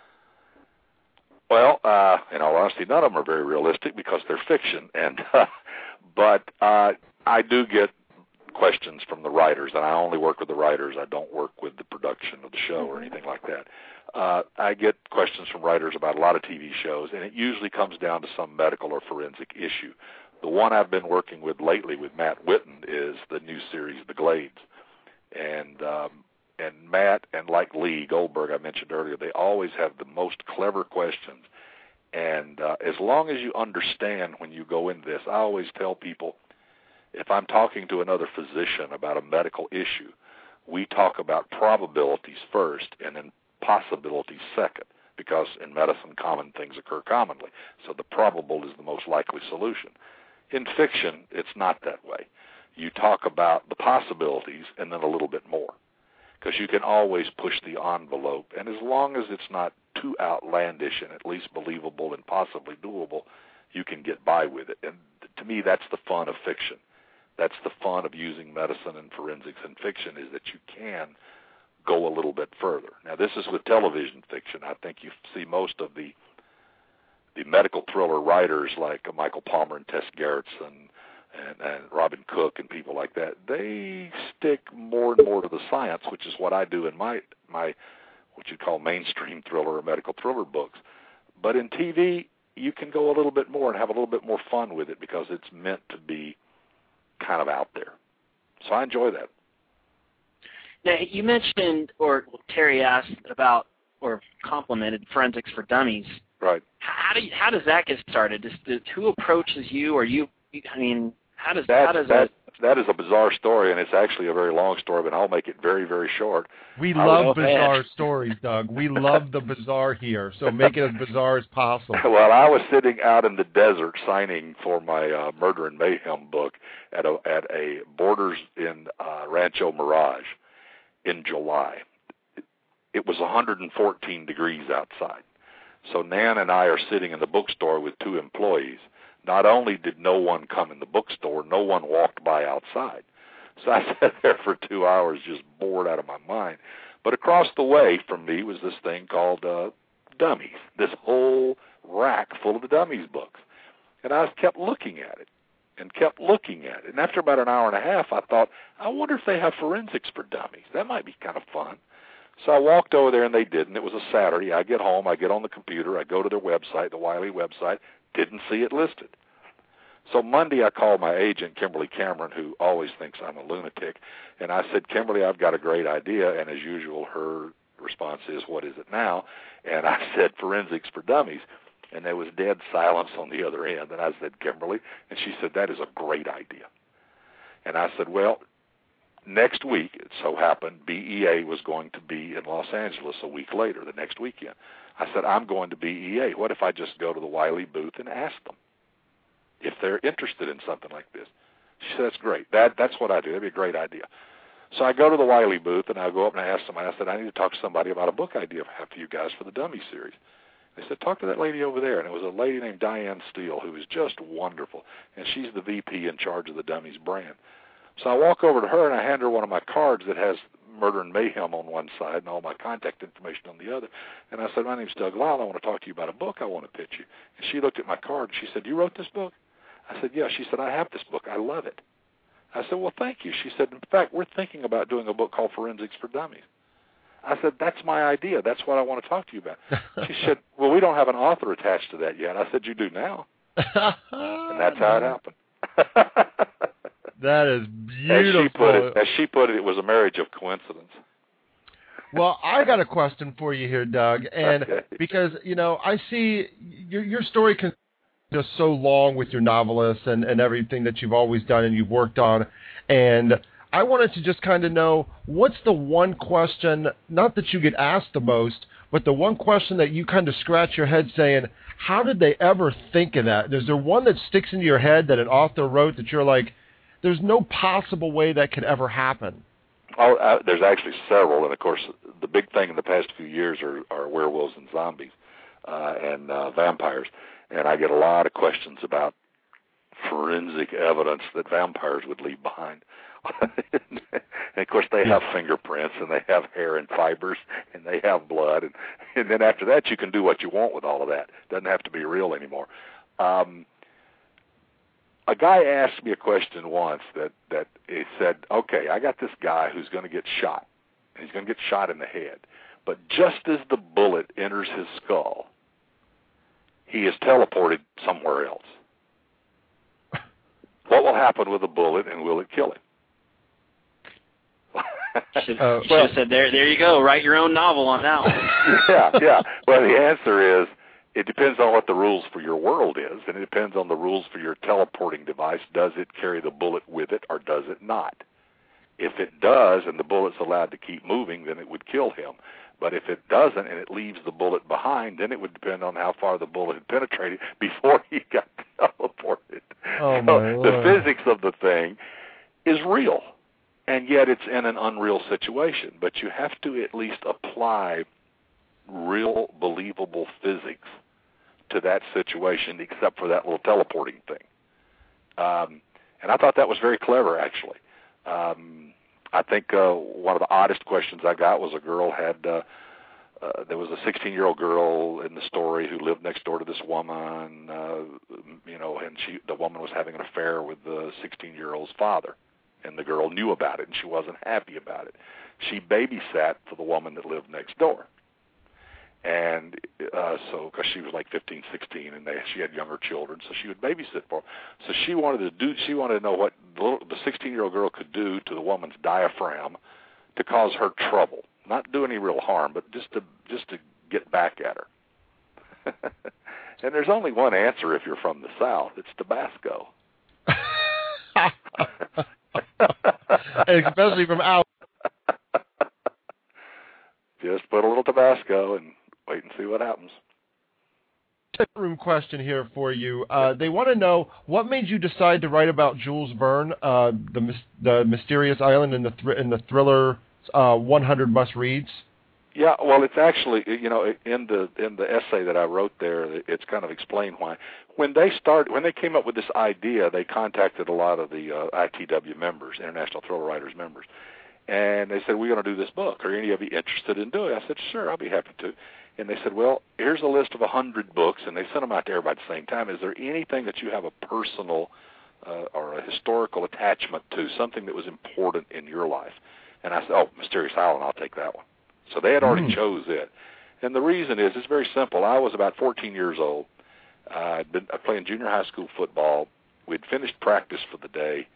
Well, uh, in all honesty, none of them are very realistic because they're fiction. And uh, but uh, I do get questions from the writers, and I only work with the writers. I don't work with the production of the show mm-hmm. or anything like that. Uh, I get questions from writers about a lot of T V shows, and it usually comes down to some medical or forensic issue. The one I've been working with lately with Matt Whitten is the new series, The Glades. And um, and Matt, and like Lee Goldberg I mentioned earlier, they always have the most clever questions. And uh, as long as you understand when you go in this, I always tell people, if I'm talking to another physician about a medical issue, we talk about probabilities first and then possibilities second, because in medicine common things occur commonly. So the probable is the most likely solution. In fiction, it's not that way. You talk about the possibilities and then a little bit more, because you can always push the envelope, and as long as it's not too outlandish and at least believable and possibly doable, you can get by with it. And to me, that's the fun of fiction. That's the fun of using medicine and forensics in fiction, is that you can go a little bit further. Now, this is with television fiction. I think you see most of the the medical thriller writers like Michael Palmer and Tess Gerritsen and, and Robin Cook and people like that, they stick more and more to the science, which is what I do in my, my what you call mainstream thriller or medical thriller books. But in T V, you can go a little bit more and have a little bit more fun with it because it's meant to be kind of out there. So I enjoy that.
Now, you mentioned, or Terry asked about, or complimented Forensics for Dummies.
Right.
How do you, how does that get started? Does, does, who approaches you, or you? I mean, how does
that,
how does
that
it?
That is a bizarre story, and it's actually a very long story, but I'll make it very, very short.
We
I
love
was,
bizarre stories, Doug. We love the bizarre here, so make it as bizarre as possible.
Well, I was sitting out in the desert signing for my uh, Murder and Mayhem book at a, at a Borders in uh, Rancho Mirage in July. It, it was one hundred fourteen degrees outside. So Nan and I are sitting in the bookstore with two employees. Not only did no one come in the bookstore, no one walked by outside. So I sat there for two hours just bored out of my mind. But across the way from me was this thing called uh, Dummies, this whole rack full of the Dummies books. And I kept looking at it and kept looking at it. And after about an hour and a half, I thought, I wonder if they have Forensics for Dummies. That might be kind of fun. So I walked over there, and they didn't. It was a Saturday. I get home. I get on the computer. I go to their website, the Wiley website. Didn't see it listed. So Monday I called my agent, Kimberly Cameron, who always thinks I'm a lunatic, and I said, Kimberly, I've got a great idea. And as usual, her response is, what is it now? And I said, Forensics for Dummies. And there was dead silence on the other end. And I said, Kimberly. And she said, that is a great idea. And I said, well, next week, it so happened, B E A was going to be in Los Angeles a week later, the next weekend. I said, I'm going to B E A. What if I just go to the Wiley booth and ask them if they're interested in something like this? She said, that's great. That, that's what I do. That'd be a great idea. So I go to the Wiley booth, and I go up and I ask them, I said, I need to talk to somebody about a book idea I have for you guys for the Dummy series. They said, talk to that lady over there. And it was a lady named Diane Steele, who was just wonderful, and she's the V P in charge of the Dummies brand. So I walk over to her, and I hand her one of my cards that has Murder and Mayhem on one side and all my contact information on the other. And I said, my name's Doug Lyle. I want to talk to you about a book I want to pitch you. And she looked at my card, and she said, you wrote this book? I said, yeah. She said, I have this book. I love it. I said, well, thank you. She said, in fact, we're thinking about doing a book called Forensics for Dummies. I said, that's my idea. That's what I want to talk to you about. She said, well, we don't have an author attached to that yet. I said, you do now. And that's how it happened.
That is beautiful.
As she put it, as she put it, it was a marriage of coincidence.
Well, I got a question for you here, Doug, and
okay.
because, you know, I see your, your story can just so long with your novelists and, and everything that you've always done and you've worked on, and I wanted to just kind of know, what's the one question, not that you get asked the most, but the one question that you kind of scratch your head saying, how did they ever think of that? Is there one that sticks into your head that an author wrote that you're like, there's no possible way that could ever happen?
Oh, uh, there's actually several, and of course, the big thing in the past few years are, are werewolves and zombies uh, and uh, vampires, and I get a lot of questions about forensic evidence that vampires would leave behind. And of course, they have fingerprints, and they have hair and fibers, and they have blood, and, and then after that, you can do what you want with all of that. It doesn't have to be real anymore. Um, A guy asked me a question once that, that he said, okay, I got this guy who's going to get shot, and he's going to get shot in the head, but just as the bullet enters his skull, he is teleported somewhere else. What will happen with the bullet, and will it kill him?
Should,
uh,
should
well,
have said, there, there you go, write your own novel on that one.
yeah, yeah. Well, the answer is, it depends on what the rules for your world is, and it depends on the rules for your teleporting device. Does it carry the bullet with it, or does it not? If it does, and the bullet's allowed to keep moving, then it would kill him. But if it doesn't, and it leaves the bullet behind, then it would depend on how far the bullet had penetrated before he got teleported.
Oh,
so
my
the
Lord.
physics of the thing is real, and yet it's in an unreal situation. But you have to at least apply real, believable physics to that situation, except for that little teleporting thing. Um, and I thought that was very clever, actually. Um, I think uh, one of the oddest questions I got was a girl had, uh, uh, there was a sixteen-year-old girl in the story who lived next door to this woman, uh, you know, and she, the woman was having an affair with the sixteen-year-old's father, and the girl knew about it, and she wasn't happy about it. She babysat for the woman that lived next door. And uh, so, because she was like fifteen, sixteen, and they, she had younger children, so she would babysit for them. So she wanted to do. She wanted to know what the, little, the sixteen-year-old girl could do to the woman's diaphragm to cause her trouble, not do any real harm, but just to just to get back at her. And there's only one answer if you're from the South. It's Tabasco.
Especially from out.
Just put a little Tabasco and wait and see what happens.
Chat room question here for you. Uh, they want to know, what made you decide to write about Jules Verne, uh, the the mysterious island in the thr- in the thriller uh, one hundred must reads?
Yeah, well, it's actually, you know, in the in the essay that I wrote there, it's kind of explained why. When they started, when they came up with this idea, they contacted a lot of the uh, I T W members, International Thriller Writers members. And they said, we're going to do this book. Are any of you interested in doing it? I said, sure, I'll be happy to. And they said, well, here's a list of one hundred books, and they sent them out to everybody at the same time. Is there anything that you have a personal uh, or a historical attachment to, something that was important in your life? And I said, oh, Mysterious Island, I'll take that one. So they had already mm. chose it. And the reason is, it's very simple. I was about fourteen years old. Uh, I'd been playing junior high school football. We'd finished practice for the day.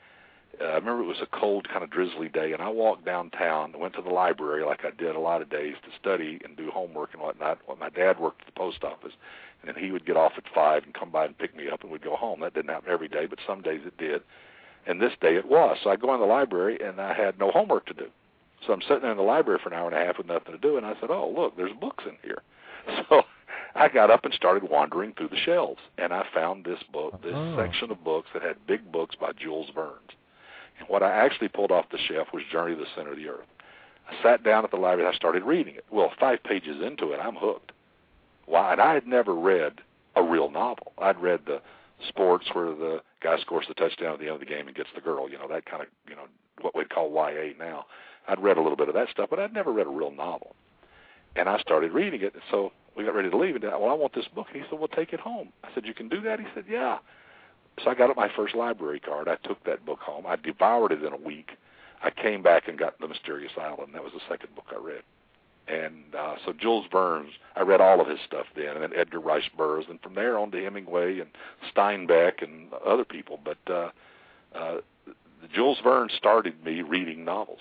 uh, I remember it was a cold, kind of drizzly day, and I walked downtown, went to the library like I did a lot of days to study and do homework and whatnot. Well, my dad worked at the post office, and then he would get off at five and come by and pick me up, and we'd go home. That didn't happen every day, but some days it did. And this day it was. So I go in the library, and I had no homework to do. So I'm sitting there in the library for an hour and a half with nothing to do, and I said, oh, look, there's books in here. So I got up and started wandering through the shelves, and I found this book, this oh. section of books that had big books by Jules Verne. And what I actually pulled off the shelf was Journey to the Center of the Earth. I sat down at the library and I started reading it. Well, five pages into it, I'm hooked. Why? And I had never read a real novel. I'd read the sports where the guy scores the touchdown at the end of the game and gets the girl, you know, that kind of, you know, what we'd call Y A now. I'd read a little bit of that stuff, but I'd never read a real novel. And I started reading it, and so we got ready to leave, and well, I want this book. And he said, well, take it home. I said, you can do that? He said, yeah. So I got up my first library card. I took that book home. I devoured it in a week. I came back and got The Mysterious Island. That was the second book I read. And uh, so Jules Verne's, I read all of his stuff then, and then Edgar Rice Burroughs, and from there on to Hemingway and Steinbeck and other people. But uh, uh, Jules Verne started me reading novels.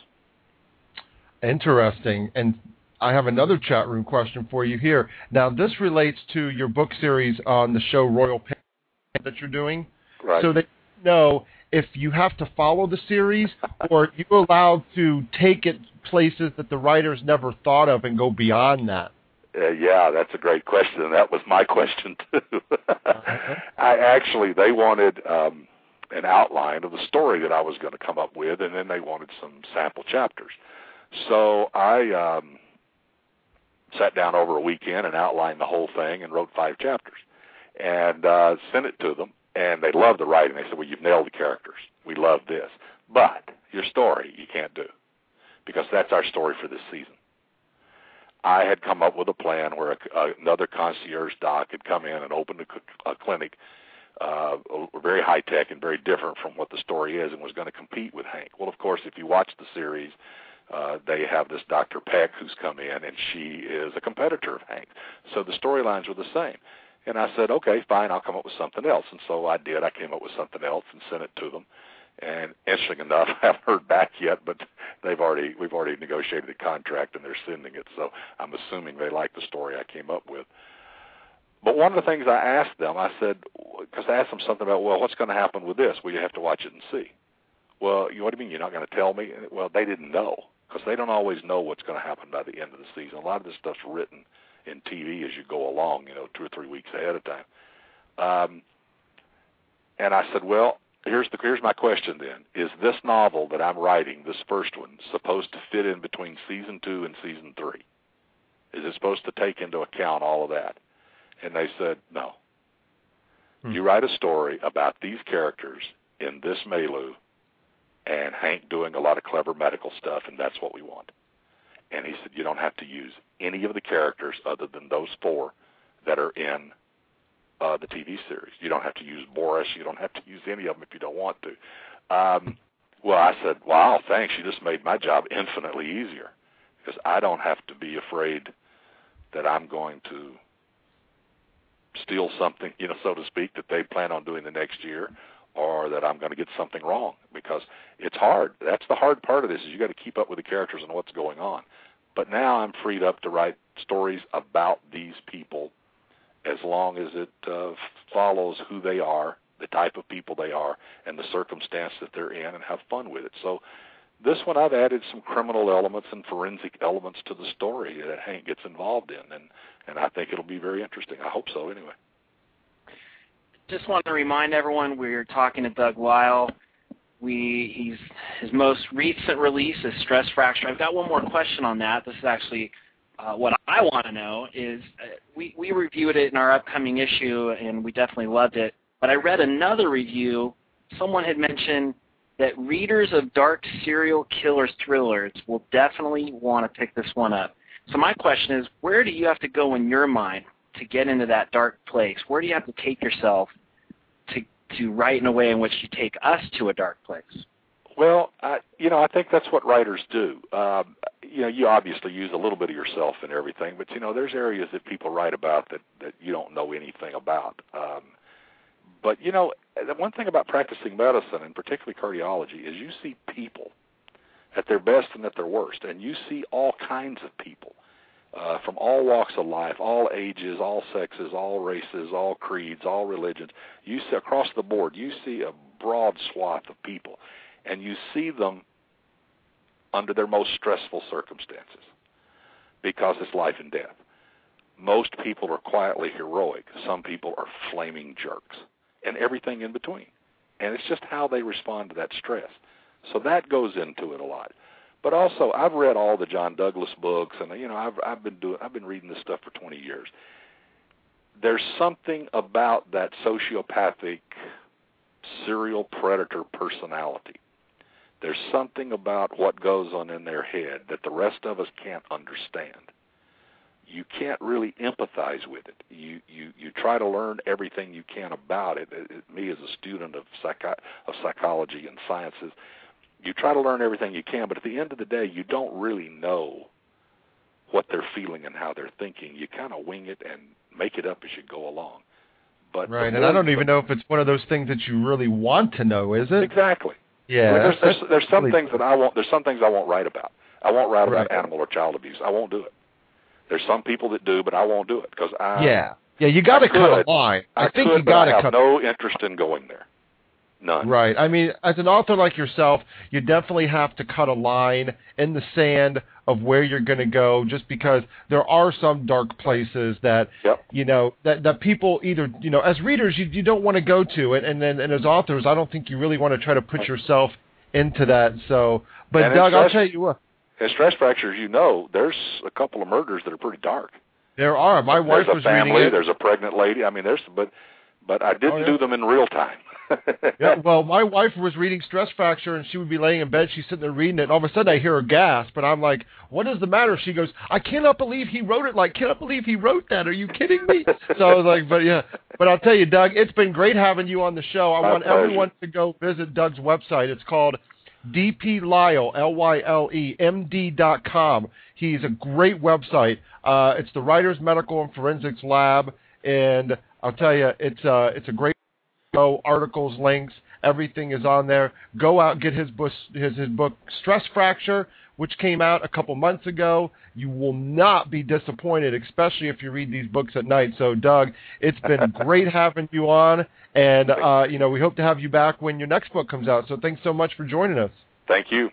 Interesting. And I have another chat room question for you here. Now, this relates to your book series on the show Royal Pain that you're doing.
Right.
So that you know if you have to follow the series or are you allowed to take it places that the writers never thought of and go beyond that?
Uh, yeah, that's a great question, and that was my question, too. uh-huh. I actually, they wanted um, an outline of the story that I was going to come up with, and then they wanted some sample chapters. So I um, sat down over a weekend and outlined the whole thing and wrote five chapters and uh, sent it to them, and they loved the writing. They said, well, you've nailed the characters. We love this. But your story you can't do because that's our story for this season. I had come up with a plan where a, uh, another concierge doc had come in and opened a, a clinic, uh, very high-tech and very different from what the story is, and was going to compete with Hank. Well, of course, if you watch the series, uh, they have this Doctor Peck who's come in, and she is a competitor of Hank. So the storylines were the same. And I said, okay, fine, I'll come up with something else. And so I did. I came up with something else and sent it to them. And interesting enough, I haven't heard back yet, but they've already we've already negotiated a contract and they're sending it. So I'm assuming they like the story I came up with. But one of the things I asked them, I said, because I asked them something about, well, what's going to happen with this? Well, you have to watch it and see. Well, you, what do you mean you're not going to tell me? Well, they didn't know because they don't always know what's going to happen by the end of the season. A lot of this stuff's written in T V as you go along, you know, two or three weeks ahead of time. Um, and I said, well, here's the here's my question then. Is this novel that I'm writing, this first one, supposed to fit in between season two and season three? Is it supposed to take into account all of that? And they said, no. Hmm. You write a story about these characters in this milieu and Hank doing a lot of clever medical stuff, and that's what we want. And he said, you don't have to use any of the characters other than those four that are in uh, the T V series. You don't have to use Boris. You don't have to use any of them if you don't want to. Um, well, I said, wow, thanks. You just made my job infinitely easier because I don't have to be afraid that I'm going to steal something, you know, so to speak, that they plan on doing the next year, or that I'm going to get something wrong, because it's hard. That's the hard part of this, is you got to keep up with the characters and what's going on. But now I'm freed up to write stories about these people as long as it uh, follows who they are, the type of people they are, and the circumstance that they're in, and have fun with it. So this one I've added some criminal elements and forensic elements to the story that Hank gets involved in, and, and I think it'll be very interesting. I hope so anyway.
Just want to remind everyone we're talking to Doug Weil. We he's his most recent release is Stress Fracture. I've got one more question on that. This is actually uh, what I want to know is uh, we we reviewed it in our upcoming issue and we definitely loved it. But I read another review. Someone had mentioned that readers of dark serial killer thrillers will definitely want to pick this one up. So my question is, where do you have to go in your mind to get into that dark place? Where do you have to take yourself to to write in a way in which you take us to a dark place?
Well, I, you know, I think that's what writers do. Um, you know, you obviously use a little bit of yourself in everything, but, you know, there's areas that people write about that, that you don't know anything about. Um, But, you know, the one thing about practicing medicine, and particularly cardiology, is you see people at their best and at their worst, and you see all kinds of people uh, from all walks of life, all ages, all sexes, all races, all creeds, all religions. You see across the board, you see a broad swath of people, and you see them under their most stressful circumstances because it's life and death. Most people are quietly heroic. Some people are flaming jerks, and everything in between. And it's just how they respond to that stress. So that goes into it a lot. But also, I've read all the John Douglas books, and you know, I've I've been doing I've been reading this stuff for twenty years. There's something about that sociopathic serial predator personality. There's something about what goes on in their head that the rest of us can't understand. You can't really empathize with it. You you you try to learn everything you can about it. it, it me as a student of psycho, of psychology and sciences, you try to learn everything you can, but at the end of the day, you don't really know what they're feeling and how they're thinking. You kind of wing it and make it up as you go along. But
right, and I don't even know if it's one of those things that you really want to know, is it?
Exactly.
Yeah.
Like there's, there's, there's some
really...
things that I won't. There's some things I won't write about. I won't write about
right.
animal or child abuse. I won't do it. There's some people that do, but I won't do it because I.
Yeah. Yeah, you got to cut a line. I,
I
think
could,
you got to
cut. I have
cut.
no interest in going there. None.
Right. I mean, as an author like yourself, you definitely have to cut a line in the sand of where you're going to go, just because there are some dark places that
yep.
you know that that people either you know as readers you you don't want to go to it, and then and as authors, I don't think you really want to try to put yourself into that. So, but
and
Doug,
stress,
I'll tell you what.
In Stress Fractures, you know, there's a couple of murders that are pretty dark.
There are. My wife
there's
was
a family,
reading it.
There's a pregnant lady. I mean, there's but but I didn't
oh, yeah.
do them in real time.
Yeah, well, my wife was reading Stress Fracture, and she would be laying in bed. She's sitting there reading it, and all of a sudden I hear her gasp, and I'm like, what is the matter? She goes, I cannot believe he wrote it. Like, cannot believe he wrote that. Are you kidding me? So I was like, but yeah. But I'll tell you, Doug, it's been great having you on the show. I
My
want
pleasure.
everyone to go visit Doug's website. It's called D P Lyle, L Y L E, M D dot com. He's a great website. Uh, it's the Writers Medical and Forensics Lab, and I'll tell you, it's uh, it's a great show, articles, links, everything is on there. Go out and get his book, his, his book, Stress Fracture, which came out a couple months ago. You will not be disappointed, especially if you read these books at night. So, Doug, it's been great having you on, and uh, you know we hope to have you back when your next book comes out. So, thanks so much for joining us.
Thank you.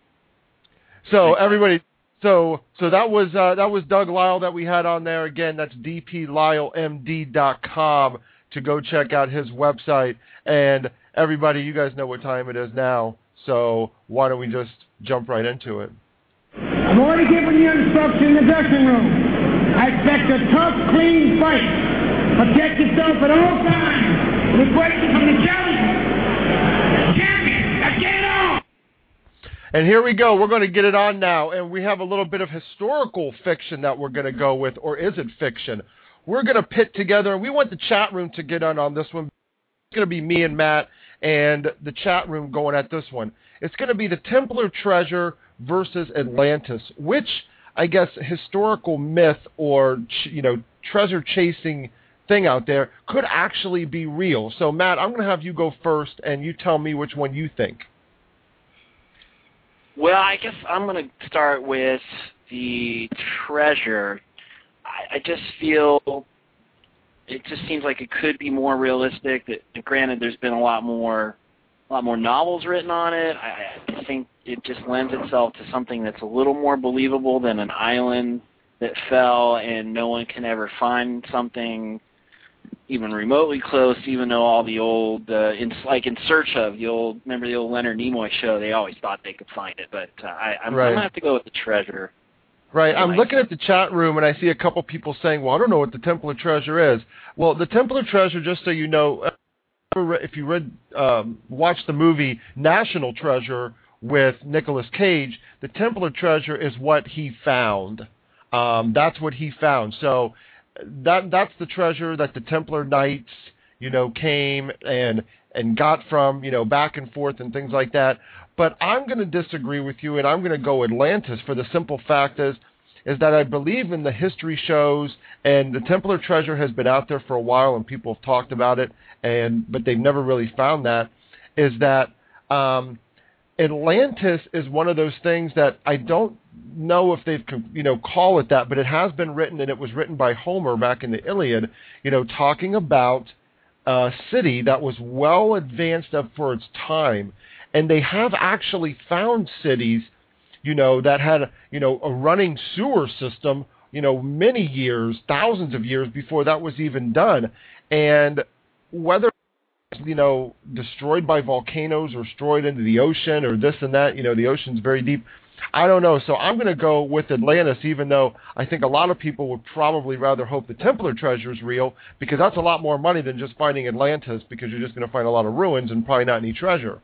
So, everybody, so so that was uh, that was Doug Lyle that we had on there. Again, that's D P Lyle M D dot com to go check out his website. And everybody, you guys know what time it is now. So why don't we just jump right into it?
I've already given you instruction in the dressing room. I expect a tough, clean fight. Protect yourself at all times. Request from the challenge. Champion, let's get it on.
And here we go. We're going to get it on now. And we have a little bit of historical fiction that we're going to go with, or is it fiction? We're going to pit together, and we want the chat room to get on on this one. It's going to be me and Matt and the chat room going at this one. It's going to be the Templar treasure versus Atlantis. Which, I guess, historical myth or, you know, treasure chasing thing out there could actually be real? So, Matt, I'm going to have you go first, and you tell me which one you think.
Well, I guess I'm going to start with the treasure. I, I just feel it just seems like it could be more realistic. That, granted, there's been a lot more, a lot more novels written on it. I, I think it just lends itself to something that's a little more believable than an island that fell and no one can ever find something even remotely close, even though all the old, uh, in, like In Search Of, the old, remember the old Leonard Nimoy show, they always thought they could find it, but uh, I, I'm,
right.
I'm going to have to go with the treasure.
Right, I'm looking at the chat room, and I see a couple people saying, well, I don't know what the Templar treasure is. Well, the Templar treasure, just so you know, if you read, um, watched the movie National Treasure with Nicolas Cage, the Templar treasure is what he found. Um, that's what he found. So that that's the treasure that the Templar Knights, you know, came and and got from, you know, back and forth and things like that. But I'm going to disagree with you, and I'm going to go Atlantis for the simple fact is is that I believe in the history shows, and the Templar treasure has been out there for a while, and people have talked about it, and but they've never really found that, is that um, Atlantis is one of those things that I don't know if they've, you know, call it that, but it has been written, and it was written by Homer back in the Iliad, you know, talking about a city that was well advanced up for its time, and they have actually found cities, you know, that had, you know, a running sewer system, you know, many years, thousands of years before that was even done, and whether you know, destroyed by volcanoes or destroyed into the ocean or this and that, you know, the ocean's very deep. I don't know. So I'm going to go with Atlantis, even though I think a lot of people would probably rather hope the Templar treasure is real, because that's a lot more money than just finding Atlantis, because you're just going to find a lot of ruins and probably not any treasure.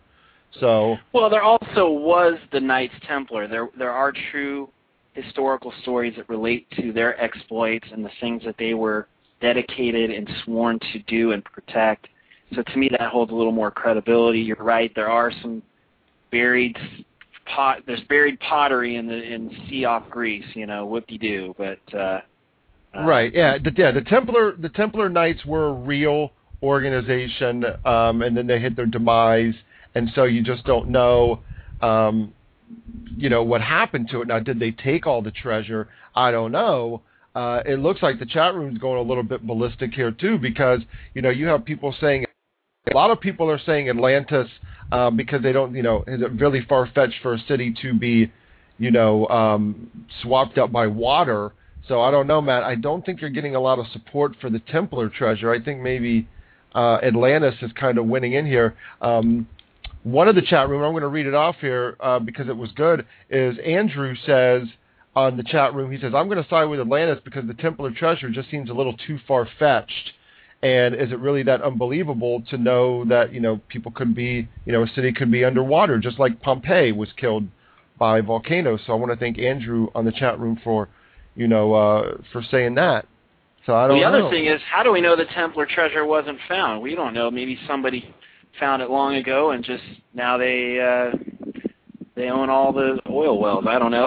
So
well, there also was the Knights Templar. There there are true historical stories that relate to their exploits and the things that they were dedicated and sworn to do and protect. So to me, that holds a little more credibility. You're right. There are some buried pot. There's buried pottery in the in sea off Greece. You know, whoop-de-doo. But uh, uh,
right, yeah, the, yeah. The Templar the Templar Knights were a real organization, um, and then they hit their demise, and so you just don't know, um, you know, what happened to it. Now, did they take all the treasure? I don't know. Uh, it looks like the chat room's going a little bit ballistic here too, because you know you have people saying. A lot of people are saying Atlantis um, because they don't, you know, is it really far-fetched for a city to be, you know, um, swapped up by water? So I don't know, Matt. I don't think you're getting a lot of support for the Templar treasure. I think maybe uh, Atlantis is kind of winning in here. Um, one of the chat room, I'm going to read it off here uh, because it was good, is Andrew says on the chat room, he says, I'm going to side with Atlantis because the Templar treasure just seems a little too far-fetched. And is it really that unbelievable to know that, you know, people could be, you know, a city could be underwater, just like Pompeii was killed by volcanoes. So I want to thank Andrew on the chat room for, you know, uh, for saying that. So I don't
know. The
know.
other thing is, how do we know the Templar treasure wasn't found? We don't know. Maybe somebody found it long ago and just now they uh, they own all the oil wells. I don't know.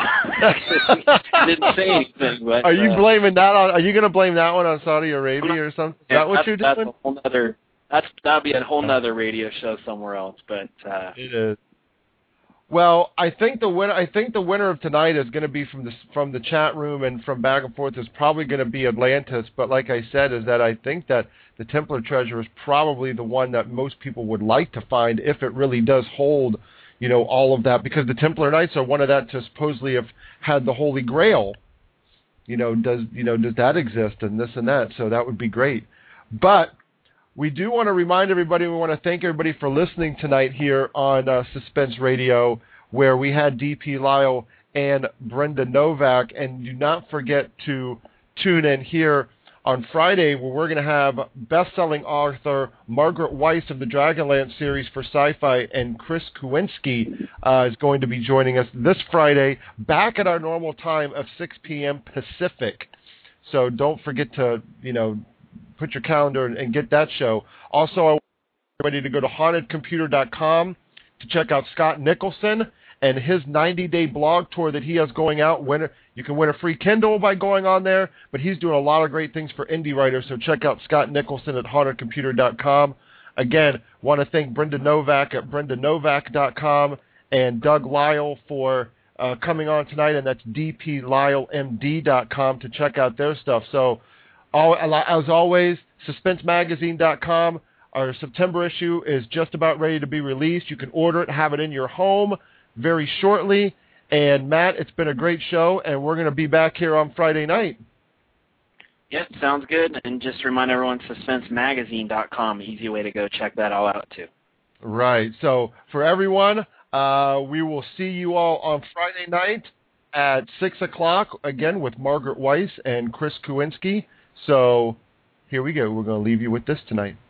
Didn't say anything. But,
are you
uh,
blaming that on? Are you going to blame that one on Saudi Arabia or something? Is
yeah,
that what
that's,
you're
that's
doing?
A whole nother, that's that'd be a whole nother radio show somewhere else. But uh,
it is. Well, I think the winner. I think the winner of tonight is going to be from the from the chat room and from back and forth is probably going to be Atlantis. But like I said, is that I think that the Templar treasure is probably the one that most people would like to find if it really does hold, you know, all of that, because the Templar Knights are one of that to supposedly have had the Holy Grail. You know, does you know does that exist and this and that? So that would be great. But we do want to remind everybody, we want to thank everybody for listening tonight here on uh, Suspense Radio, where we had D P Lyle and Brenda Novak. And do not forget to tune in here on Friday, where we're going to have best-selling author Margaret Weiss of the Dragonlance series for sci-fi, and Chris Kowinski uh, is going to be joining us this Friday, back at our normal time of six p.m. Pacific. So don't forget to, you know, put your calendar and, and get that show. Also, I want everybody to go to haunted computer dot com to check out Scott Nicholson and his ninety-day blog tour that he has going out. Winner, you can win a free Kindle by going on there, but he's doing a lot of great things for indie writers, so check out Scott Nicholson at haunted computer dot com. Again, want to thank Brenda Novak at brenda novak dot com and Doug Lyle for uh, coming on tonight, and that's d p lyle m d dot com to check out their stuff. So, all, as always, suspense magazine dot com. Our September issue is just about ready to be released. You can order it, have it in your home very shortly. And Matt, it's been a great show, and we're going to be back here on Friday night.
Yes, sounds good. And just to remind everyone, suspense magazine dot com, easy way to go check that all out too.
Right. So for everyone, uh, we will see you all on Friday night at six o'clock, again with Margaret Weiss and Chris Kowinski. So here we go. We're going to leave you with this tonight.